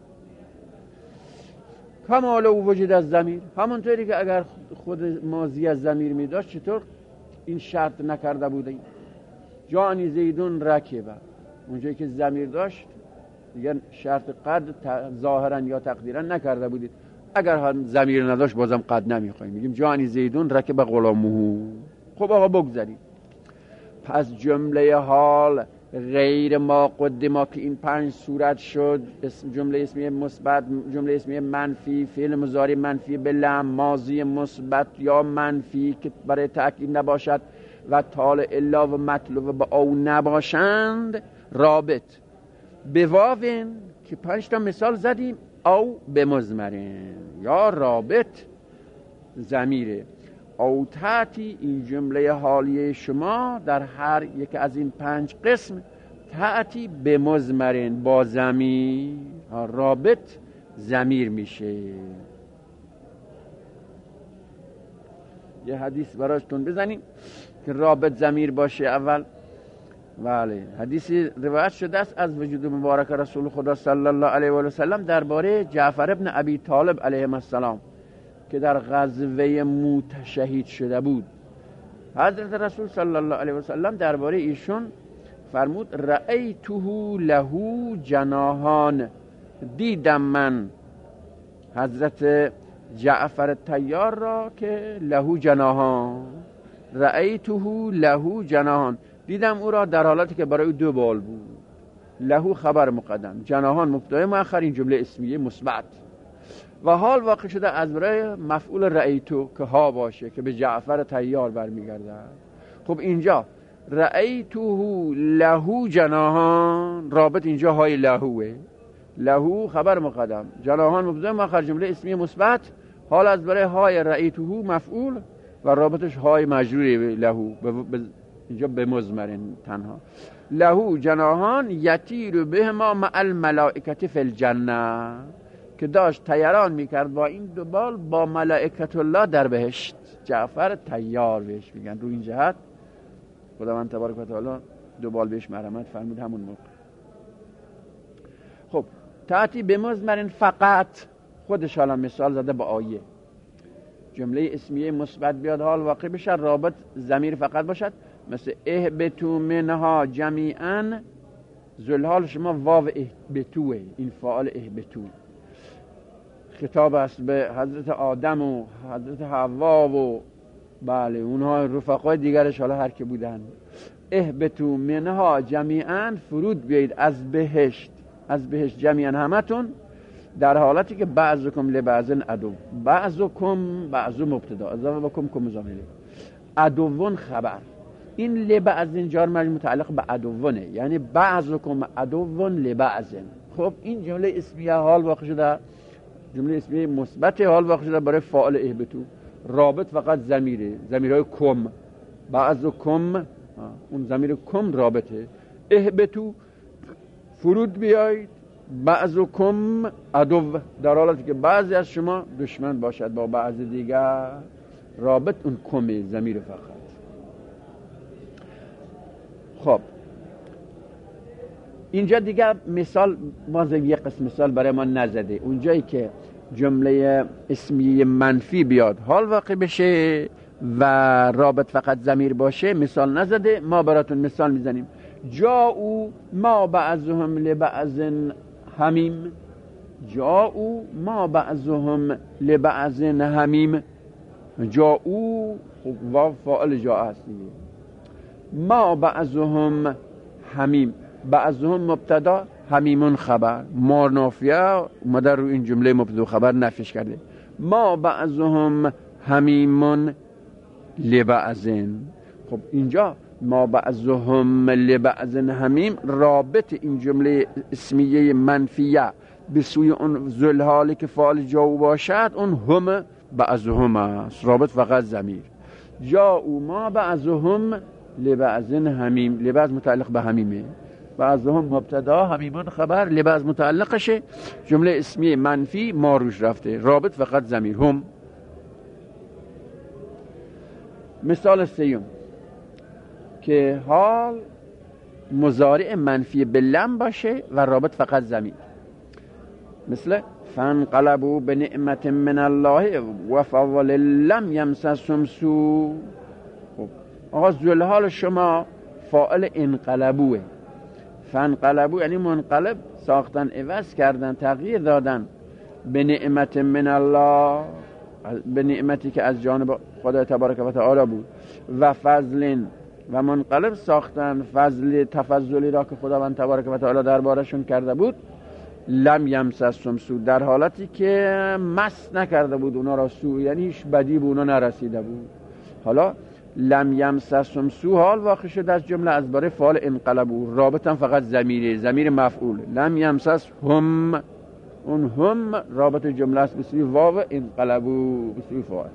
کمال او وجود از ضمیر، همونطوری که اگر خود ماضی از ضمیر میداشت چطور این شرط نکرده بودیم؟ جانی زیدون رکبه، اونجایی که ضمیر داشت دیگر شرط قد ظاهرا یا تقدیرا نکرده بودید. اگر هم ضمیر نداشت بازم قد نمیخوایم، میگیم جانی زیدون رکب غلامو. خب آقا بگذاریم. پس جمله حال غیر ما قدما که این پنج صورت شد، جمله اسمی مثبت، جمله اسمی منفی، فعل مضارع منفی به لام، ماضی مثبت یا منفی که برای تأکید نباشد و تال الا و مطلوب با او نباشند، رابط به واوین که پنج تا مثال زدیم، او به مضمرین یا رابط ضمیره. او تأتی این جمله حالیه شما در هر یک از این پنج قسم تأتی به مضمرین با ضمیر، رابط ضمیر میشه. یه حدیث براشتون بزنیم که رابط ضمیر باشه. اول بله حدیثی روایت شده است از وجود مبارک رسول خدا صلی الله علیه و سلم درباره جعفر ابن ابی طالب علیه السلام که در غزوه موت شهید شده بود. حضرت رسول صلی الله علیه و سلم درباره ایشون فرمود رأیته له جناحان، دیدم من حضرت جعفر طیار را که له جناحان، رأیته له جناحان، دیدم او را در حالتی که برای دو بال بود. له خبر مقدم، جناحان مبتدا مؤخر، این جمله اسمیه مثبت و حال واقع شده از برای مفعول رأیتو که ها باشه که به جعفر طیار برمیگرده. خب اینجا رأیته له جناحان، رابط اینجا های لهوه، له خبر مقدم، جناحان مبتدا مؤخر، جمله اسمیه مثبت، حال از برای های رأیته مفعول و رابطش های مجروری له، اینجا به مضمرین تنها. له جناحان یطیر بهما مع الملائکه فی الجنه، که داشت طیران میکرد با این دو بال با ملائکت الله در بهشت. جعفر طیار بهش میگن. رو این جهت خداوند تبارک و تعالی دو بال بهش مرحمت فرمود همون موقع. خب تأتی به مضمرین فقط، خودش حالا مثال زده با آیه، جمله اسمیه مثبت بیاد حال واقع بشه، رابط ضمیر فقط باشد، مثل اهبتو منها جمیعا، ذوالحال شما واو اهبتوه، این فاعل اهبتو خطاب است به حضرت آدم و حضرت حوا و بله اونها رفقای دیگرش، حالا هر که بودن. اهبتو منها جمیعا، فرود بیایید از بهشت، از بهشت جمیعا همتون، در حالتی که بعضکم لبعضن عدو، بعضکم بعضو مبتدا، اضافه بکم کم مزامله، عدوون خبر. این لبعضن جار مجرور متعلق به عدوونه، یعنی بعضکم عدوون لبعضن. خب این جمله اسمیه حال واقع شده، جمله اسمیه مثبت حال واقع شده برای فاعل اهبتو، رابط فقط ضمیره، ضمیرهای کم، بعضکم، اون ضمیر کم رابطه. اهبتو فرود بیایید، بعضکم عدو، در حالی که بعضی از شما دشمن باشد با بعض دیگر، رابط اون کمه، ضمیر فقط. خب اینجا دیگه مثال باز یک قسم مثال برای ما نزده. اونجایی که جمله اسمیه منفی بیاد حال واقع بشه و رابط فقط ضمیر باشه مثال نزده، ما براتون مثال میزنیم. جاءو ما بعضهم لبعض حمیم، جاءو ما بعضهم لبعض حمیم، جاءو و فاعل جاء است، ما بعضهم حمیم، بعضهم مبتدا، حمیمون خبر، ما نافیه اومده رو این جمله مبتدا خبر نفیش کرده. ما بعضهم حمیمون لبعضن. خب اینجا ما بعضهم لبعضن همیم، رابط این جمله اسمیه منفیه به سوی اون ذوالحالی که فاعل جاء باشد، اون هم بعضهم است، رابط فقط ضمیر. جاء ما بعضهم لبعضن همیم، لبعض متعلق به همیمه، بعضهم مبتدا، همیمون خبر، لبعض متعلقشه، جمله اسمیه منفی ما روش رفته، رابط فقط ضمیر هم. مثال سیوم که حال مضارع منفی به لم باشه و رابط فقط ضمیر، مثل فانقلبوا بنعمت من الله و فضل لم یمسسهم سوء. خب آقا ذوالحال شما فاعل انقلبوه، فانقلبوا یعنی منقلب ساختن، عوض کردن، تغییر دادن، به نعمت من الله، به نعمتی که از جانب خدا تبارک و تعالی بود، و فضل و منقلب ساختن فضل تفضلی را که خداوند تبارک و تعالی دربارشون کرده بود، لم یمسسهم سوء، در حالتی که مس نکرده بود اونا را سوء، یعنی هیچ بدی به اونا نرسیده بود. حالا لم یمسسهم سوء حال واقع شده از جمله از برای فعال انقلبوا، رابط هم فقط ضمیره، ضمیر مفعول. لم یمسسهم، اون هم رابط جمله است به سوی واو انقلبوا، به سوی فاعل.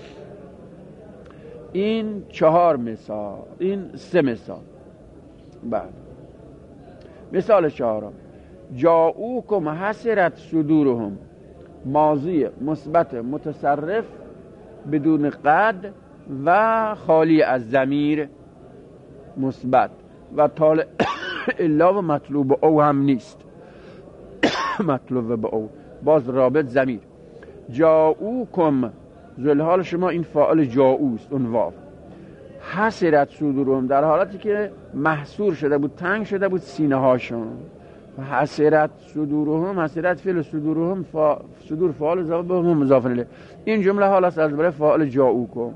این چهار مثال، این سه مثال. بعد مثال چهارم، جاءوکم حسرت صدورهم، ماضی مثبت متصرف بدون قد و خالی از ضمیر مثبت و طالع الا و مطلوب او هم نیست، مطلوب به او باز رابط ضمیر. جاءوکم ذوالحال شما، این فاعل جاءوست، اون واو. حسرت صدورهم در حالتی که محصور شده بود، تنگ شده بود سینه هاشون. حسرت صدورهم، حسرت فعل صدورهم فا... صدور فاعل اضافه به هم مضاف الیه. این جمله حال است از برای فاعل جاءوکم.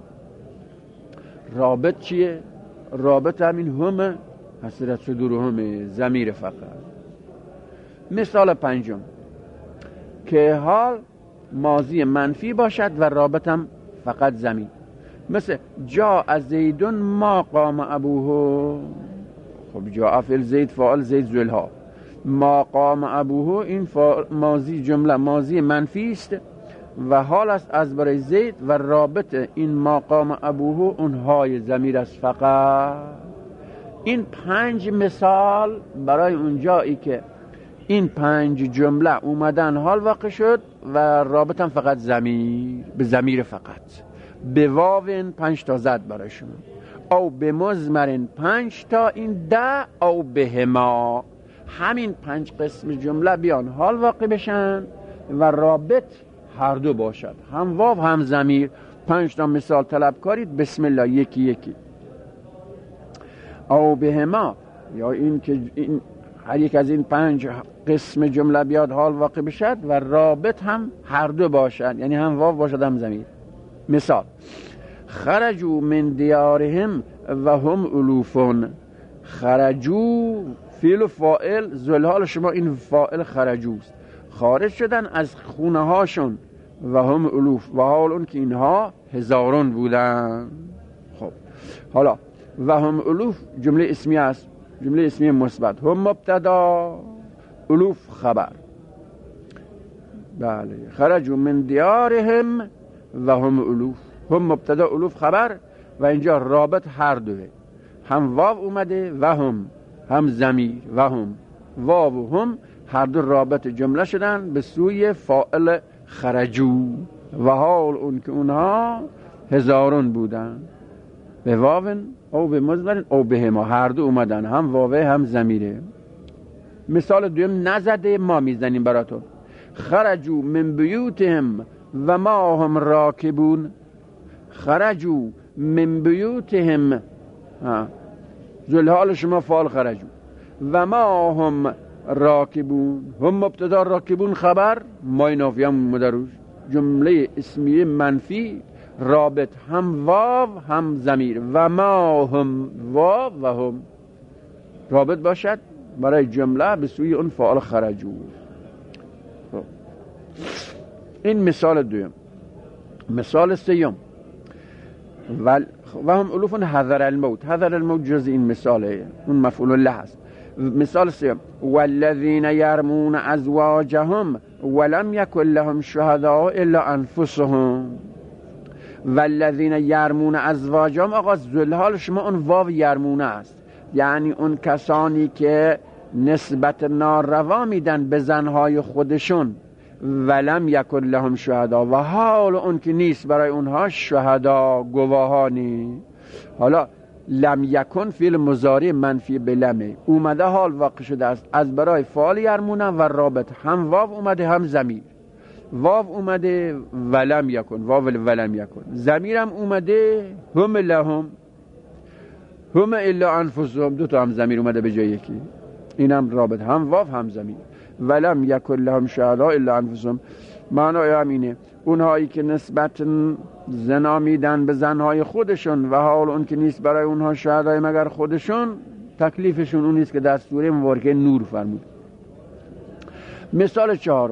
رابط چیه؟ رابط همین هم، حسرت صدورهم، ضمیر فقط. مثال پنجم که حال ماضی منفی باشد و رابط هم فقط ضمیر، مثل جاء زیدون ما قام ابوه. خب جاء فعل زید فاعل زید ذوالها، ما قام ابوه این ماضی جمله ماضی منفی است و حال است از برای زید و رابط این ما قام ابوه اون های ضمیر است فقط. این پنج مثال برای اون جایی که این پنج جمله اومدن حال واقع شد و رابط هم فقط ضمیر، به ضمیر فقط. به واو پنج تا زد برای شما، او به مضمر پنج تا، این ده او به ما، همین پنج قسم جمله بیان حال واقع بشن و رابط هر دو باشد، هم واو هم ضمیر. پنج تا مثال طلب کارید، بسم الله، یکی یکی. او به ما، یا این که این هر یک از این پنج قسم جمله بیاد حال واقع بشد و رابط هم هر دو باشد، یعنی هم واو باشد هم ضمیر. مثال خرجوا من دیارهم و هم الوفون. خرجو فعل و فاعل، ذوالحال شما این فاعل خرجوست، خارج شدن از خونه هاشون و هم الوف، و حال اون که اینها هزاران بودن. خب حالا و هم الوف جمله اسمی است، جمله اسمی مثبت، هم مبتدا، الوف خبر. بله، خرجوا من دیارهم و هم الوف، هم مبتدا الوف خبر و اینجا رابط هر دوه، هم واو اومده و هم، هم ضمیر و هم، واو و هم هر دو رابط جمله شدن به سوی فاعل خرجو و حال اون که اونها هزارون بودن، به واون او به مضمر او به ما، هر دو اومدن، هم واوه هم ضمیره. مثال دویم نزده ما میزنیم براتون. خرجو من بیوتهم و ما هم راکبون. خرجو من بیوتهم، ذوالحال شما فعل خرجو و ما هم راکبون، هم مبتدا راکبون خبر، ما نافیه هم مدروش، جمله اسمیه منفی، رابط هم واو هم ضمیر و ما هم واو و هم رابط باشد برای جمله به سوی اون فعل خرجو. این مثال دویم. مثال سیوم و و هم الوف حذر الموت. حذر الموت جز این مثاله، اون مفعول له هست. مثال سوم والذین یرمون ازواجهم ولم یکن لهم شهداء الا انفسهم. والذین یرمون ازواجهم، آقا ذوالحال شما اون واو یرمونه است، یعنی اون کسانی که نسبت ناروا میدن به زنهای خودشون، ولم یکن لهم شهدا، و حال اون که نیست برای اونها شهدا، گواهانی. حالا لم یکن فعل مضارع منفی به لمه اومده، حال واقع شده است از برای فعال یرمونه و رابط، هم واو اومده هم ضمیر. واو اومده ولم یکن، واو ولم یکن، ضمیرم اومده هم لهم، هم الا انفسهم، دو تا هم ضمیر اومده به جای یکی، اینم رابط، هم واو هم ضمیر. ولم یکن لهم شهدا الا انفسهم، معنای همینه اونهایی که نسبت زنا میدن به زنهای خودشون و حال اون که نیست برای اونها شهدای مگر خودشون، تکلیفشون اون نیست که در سوره مبارکه نور فرمود. مثال چهارم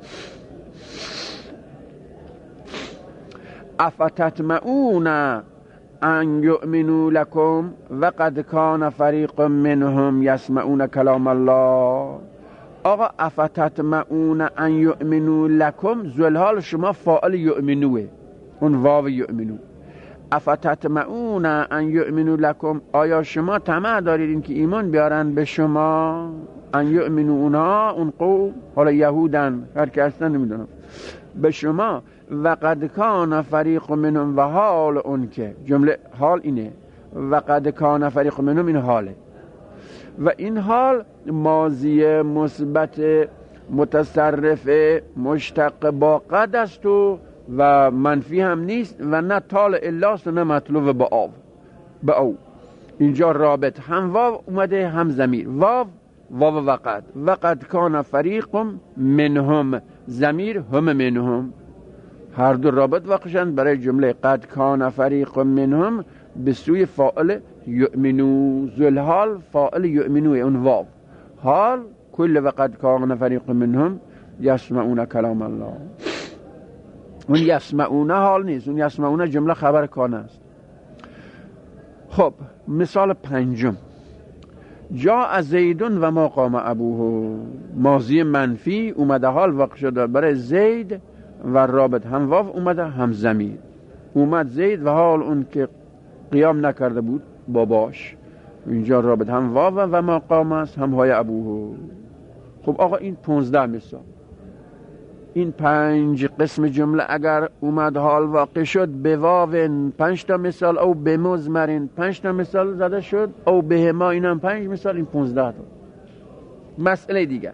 افتطمعون ان یؤمنوا لکم و قد کان فریق منهم یسمعون کلام الله. آقا افتطمعون ان یؤمنوا لکم، ذوالحال شما فاعل یؤمنوه، اون واو یؤمنو. افتطمعون ان یؤمنوا لکم، آیا شما طمع دارید این که ایمان بیارن به شما؟ ان یؤمنوا، اونها اون قوم، حالا یهودن هر که هستن نمیدونم، به شما. و قد کان فریق منهم، و حال اون که، جمله حال اینه، و قد کان فریق منهم، این حاله، و این حال ماضی مثبت متصرف مشتق با قد است و و منفی هم نیست و نه تال الاست و نه مطلوب با آو با او. اینجا رابط هم واو اومده هم ضمیر، واو واو و قد، و قد کان فریق منهم، ضمیر هم منهم، هر دو رابط واقعشن برای جمله قد کان فریق منهم به سوی فاعل یؤمنو. ذوالحال فاعل یؤمنو اون واو، حال کل و قد کان فریق منهم یسمعون کلام الله. اون یسمعون حال نیست، اون یسمعون جمله خبر کان است. خب مثال پنجم جاء زیدون و ما قام ابوه، ماضی منفی اومده، حال واقع شده برای زید و رابط هم واو اومده هم ضمیر. اومد زید و حال اون که قیام نکرده بود باباش، اینجا رابط هم واو و ما قام است هم های ابوه. خب آقا این پونزده مثال، این پنج قسم جمله اگر اومد حال واقع شد به واو پنج تا مثال، او به مزمرین پنج تا مثال زده شد، او به ما اینم پنج مثال، این پونزده تا. مسئله دیگر،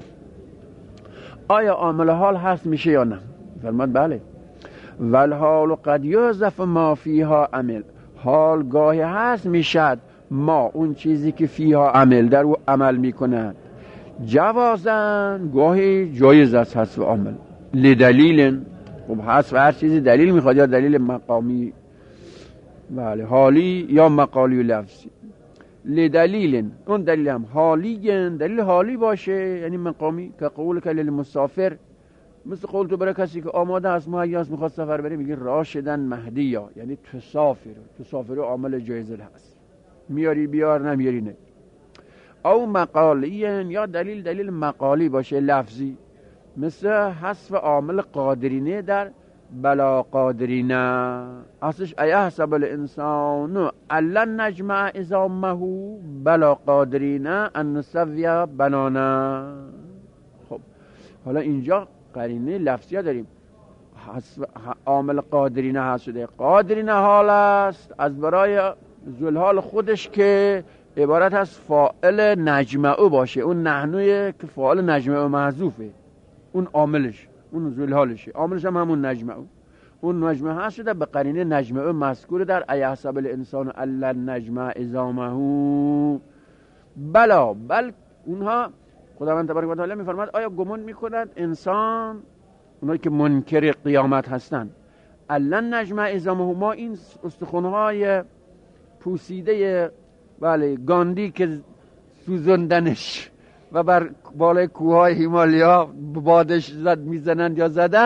آیا عامل حال هست میشه یا نه؟ فرماد بله. والحال قد یحذف ما فیها عمل، حال گاهی هست میشد ما اون چیزی که فیها عمل در او عمل میکند، جوازن گاهی جایز است حذف عامل، لدلیل. خب حذف هر چیزی دلیل میخواد، یا دلیل مقامی بله حالی یا مقالی و لفظی. لدلیل، اون دلیل هم حالی، دلیل حالی باشه یعنی مقامی، که قول که للمسافر، مثل قول تو برای کسی که آماده است مهیاس میخواد سفر بره، میگه راشدن مهدیا، یعنی تسافر، تسافر عامل جایز هست، میاری بیار نمیاری نه. او مقالی، یا دلیل دلیل مقالی باشه لفظی، مثل حذف عامل قادرینه در بلا قادرینه، اصلش ایحسب الانسان الان نجمع عظامه بلا قادرینه ان نسوی بنانه. خب حالا اینجا قرینه لفظی ها داریم، عامل قادرینه هست شده، قادرینه حال است از برای ذوالحال خودش که عبارت از فاعل نجمعه باشه، اون نحنوی که فاعل نجمعه محذوفه، اون عاملش، اون ذوالحالشه، عاملش هم همون نجمعه، اون نجمعه هست شده به قرینه نجمعه مذکور در ایحسب الانسان الان نجمع عظامه بلا. بل اونها خداوند تبارک و تعالی میفرماد آیا گمان میکنند انسان، اونایی که منکر قیامت هستند، الان نجمع عظامه، ما این استخوان‌های پوسیده بله گاندی که سوزندنش و بر بالای کوههای هیمالیا بادش زد میزنند یا زدن،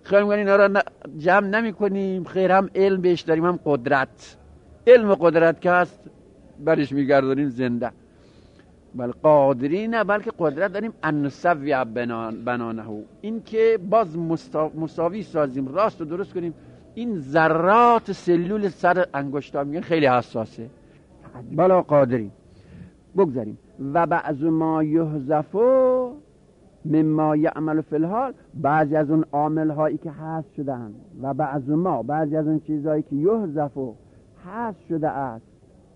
خیلی میگن اینا را جمع نمی کنیم، خیر هم علم بهش داریم هم قدرت. علم و قدرت که هست برش میگردانیم زنده. بل قادری نه، بلکه قدرت داریم ان نسوی بنانه، این که باز مساوی سازیم، راست و درست کنیم. این ذرات سلول سر انگشتا میگن خیلی حساسه. بلا قادری. بگذاریم و بعض ما یحذفو مما یعمل فی الحال، بعضی از اون عامل هایی که حذف شدن، و بعض ما بعضی از اون چیزهایی که یحذفو حذف شده است،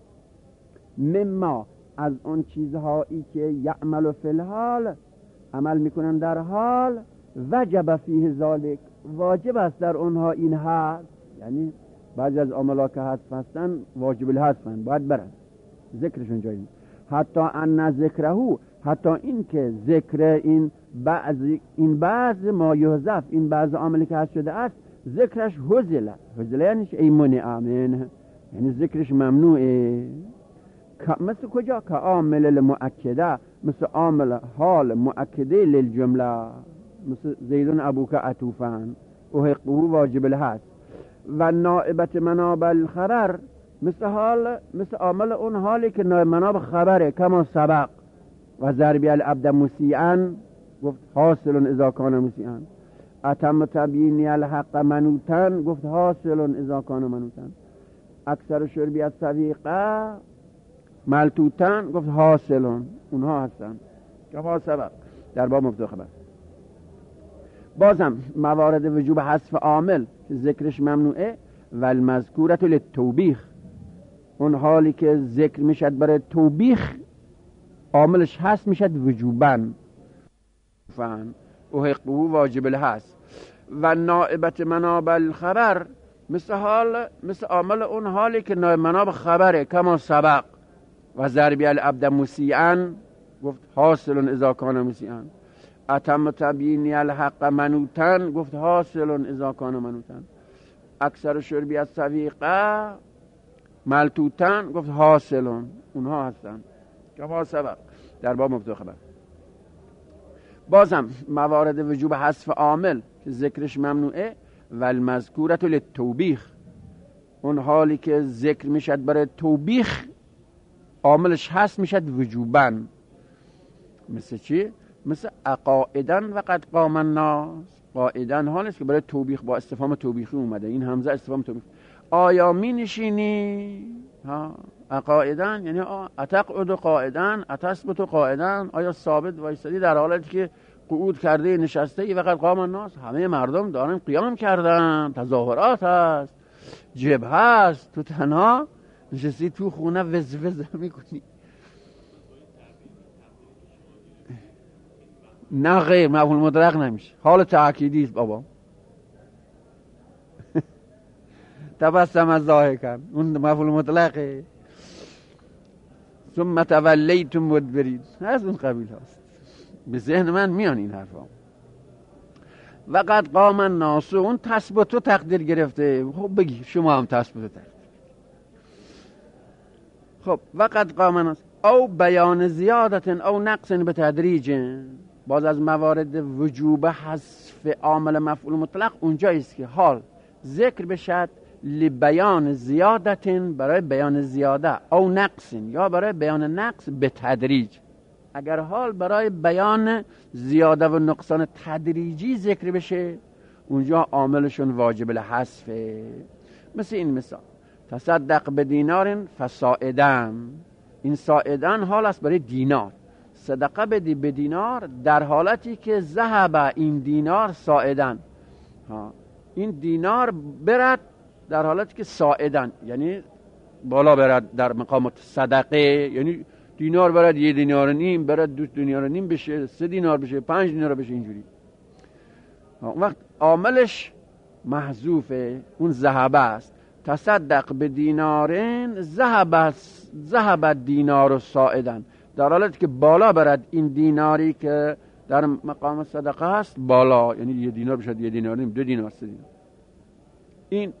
مما از اون چیزهایی که یعمل فی الحال عمل میکنن در حال، وجب فیه ذالک واجب است در اونها این حذف. یعنی بعضی از عاملها که حذف هستن واجب الحذفن، باید برن ذکرشون جایی. حتی ان ذکرهو، حتی این که ذکر این بعض این بعض ما یحذف، این بعض عاملی که حذف شده است، ذکرش هزله. هزله یعنی ای منع منه، یعنی ذکرش ممنوعه. مثل کجا؟ که عامل المؤکده، مثل عامل حال مؤکده للجمله، مثل زیدون ابوک عطوفن و حقه واجب الحذف. و نائبت مناب الخبر، مثل حال مثل عامل اون حالی که نائب مناب خبره، کما سبق. و ضربی العبد مسیعا، گفت حاصل اذا کان مسیعا. اتم تبیینی الحق منوتن، گفت حاصل اذا کان منوتن. اکثر شربی از سویقه ملتوتن، گفت حاصلون، اونها هستن کما سبق در باب مبتدا خبر. بازم موارد وجوب حذف عامل که ذکرش ممنوعه، و المذکورة للتوبیخ، اون حالی که ذکر میشد برای توبیخ عاملش حذف میشد وجوباً، فهم و حقه واجب الحذف. و نائبت مناب الخبر، مثل حال مثل عامل اون حالی که نائب مناب خبره، کما سبق. و ضربی العبد مسیعا، گفت حاصل اذا کان مسیعا. اتم تبیینی الحق منوتن، گفت حاصل اذا کان منوتن. اکثر شربی از سویقه ملتوتن، گفت حاصلون، اونها هستن کما سبق در باب مبتدا خبر. بازم موارد وجوب حذف عامل که ذکرش ممنوعه، و المذکورة للتوبیخ، اون حالی که ذکر میشد برای توبیخ عاملش حذف میشد وجوباً. مثل چی؟ مثل اقاعدن و قد قام الناس. قاعدن حال است که برای توبیخ با استفهام توبیخی اومده، این همزه استفهام توبیخ. آیا می نشینی؟ ها، اقاعدن یعنی اتقعد قاعدن، اتثبت قاعدن، آیا ثابت وایسادی در حالتی که قعود کرده نشسته ای؟ وقت قام الناس، همه مردم دارن قیام کردن، تظاهرات هست، جبهه هست، تو تنها نشستی تو خونه وز وز میکنی. نه غیر مفعول مطلق نمیشه، حال تأکیدی است بابا. تبسم از ضاحکن، اون مفعول مطلقه. ثم تولیتم مدبرین، از اون قبیل هست. به ذهن من میان این حرفا. وقد قام الناس، اون تثبتو تقدیر گرفته. خب بگی شما هم تثبتو تقدیر. خب وقد قام الناس او بیان زیادت او نقص به تدریج. باز از موارد وجوب حذف عامل مفعول مطلق اونجاییست که حال ذکر بشد لبیان زیادت، برای بیان زیاده، او نقص یا برای بیان نقص به تدریج. اگر حال برای بیان زیاده و نقصان تدریجی ذکر بشه، اونجا عاملشون واجب الحذفه. مثل این مثال، تصدق به دینار فسائدن، این سائدن حال است برای دینار. صدقه بدی به دینار در حالتی که ذهب این دینار سائدن، ها، این دینار برد در حالتی که سائدن یعنی بالا برد در مقام صدقه، یعنی دینار برد یه دینار نیم، برد دو دینار نیم بشه، سه دینار بشه، پنج دینار بشه، اینجوری. اون وقت عاملش محذوفه، اون ذهب است. تصدق به دینارن ذهب ذهب دینار سائدن، در حالتی که بالا برد این دیناری که در مقام صدقه هست بالا، یعنی یه دینار بشه یه دینار نیم، دو دینار، سه دینار. این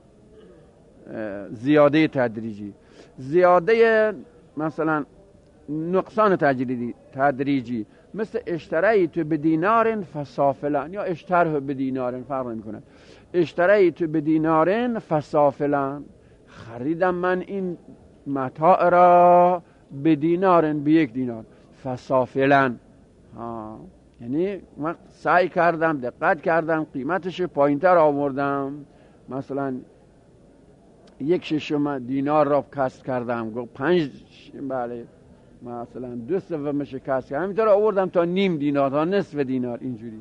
زیاده تدریجی. زیاده مثلا نقصان تدریجی تدریجی مثل اشتریت به دینار فصافلا یا اشتره به دینار، فرق نمی‌کنه. اشتریت به دینار فصافلا، خریدم من این متاع را به دینار، به یک دینار، فصافلا ها، یعنی من سعی کردم، دقت کردم، قیمتش پایینتر آوردم، مثلا یک ششم دینار را کسب کردم، گفت پنج، بله مثلا دو سومش کسب کردم، همینطور آوردم تا نیم دینار، تا نصف دینار، اینجوری.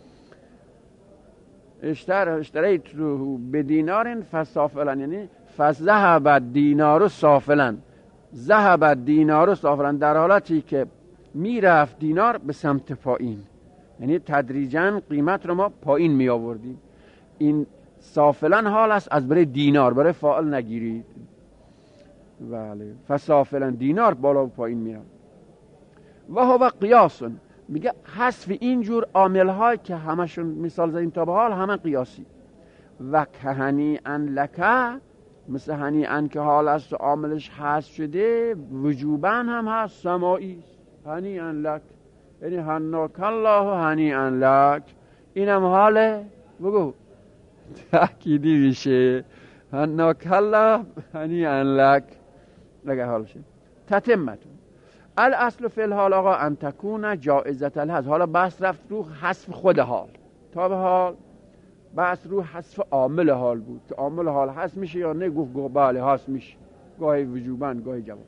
اشتر اشتریت رو به دینار فصافلا، یعنی فذهب دینار صافلا، ذهب دینار صافلا، در حالتی که میرفت دینار به سمت پایین، یعنی تدریجاً قیمت رو ما پایین می آوردیم. این صافلا حال است از برای دینار، برای فاعل نگیرید. بله، فصافلا دینار بالا و پایین میاد. و هو قیاس، میگه حذف اینجور عامل های که همشون مثال زدیم تا به حال همه قیاسی. و کهنی ان لکه، مثل هنی ان که حال است و عاملش حذف شده، وجوباً هم هست سماعی. هنی ان لک یعنی هناک الله هنی ان لک، اینم حاله بگو تأکیدی میشه، هناک الله هنی ان لک لگه حال شه. تتمتون الاصل فی الحال آقا ان تکون جائزة الحذف. حالا بحث رفت رو حذف خود حال، تا به حال بحث رو حذف عامل حال بود که عامل حال حذف میشه یا نه، گفت گفت بله حذف میشه، گاهی وجوباً گاهی جواب.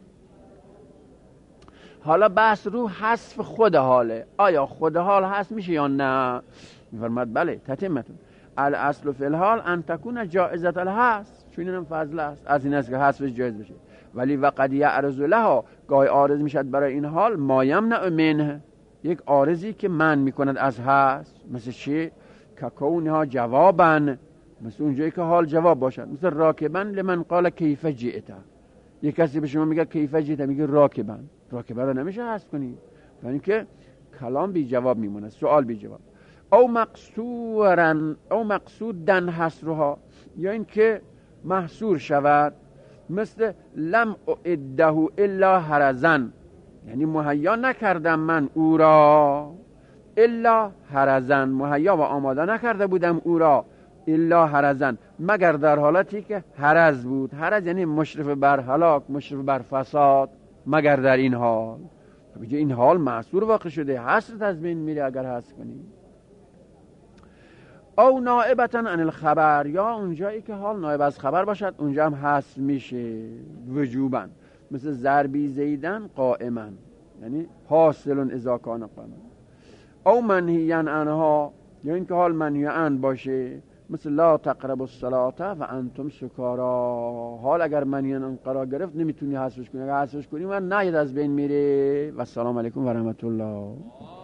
حالا بحث رو حذف خود حاله، آیا خود حال حذف میشه یا نه؟ میفرماد بله. تتمتون الاصل فی الحال ان تکون جائزة الحذف، چون اینم فضل است، از این است که حذفش جایز بشه. ولی وقد یعرض لها، گاهی عارض میشد برای این حال، ما یمنع منه، یک عارضی که من میکند از حذف. مثل چی؟ که کونها جوابن، مثل اونجایی که حال جواب باشد، مثل راکبن لمن قال کیف جئت، یک کسی به شما میگه کیف جئت، میگه راکبن، راکبن رو نمیشه حذف کنی، یعنی که کلام بی جواب میمونه، سوال بی جواب. او مقصورن او مقصودن حصرها، یا این که محصور شود، مثل لم اعده الا هرزن، یعنی مهیا نکردم من او را الا هرزن، مهیا و آماده نکرده بودم او را الا هرزن، مگر در حالتی که هرز بود. هرز یعنی مشرف بر هلاک، مشرف بر فساد، مگر در این حال. بگه این حال محصور واقع شده، حصرت از بین میره اگر حذف کنی. او نائبتا عن الخبر، یا اونجایی که حال نائب از خبر باشد اونجا هم حذف میشه وجوبا، مثل ضربی زیدن قائما، یعنی حاصل اذا کان قائما. او منهیا عنها، یا این که حال منهی عن باشه، مثل لا تقربوا الصلاة و انتم سکارا، حال اگر منهی عن قرار گرفت نمیتونی حذفش کنی، اگر حذفش کنی من نهید از بین میره. و السلام علیکم و رحمت الله.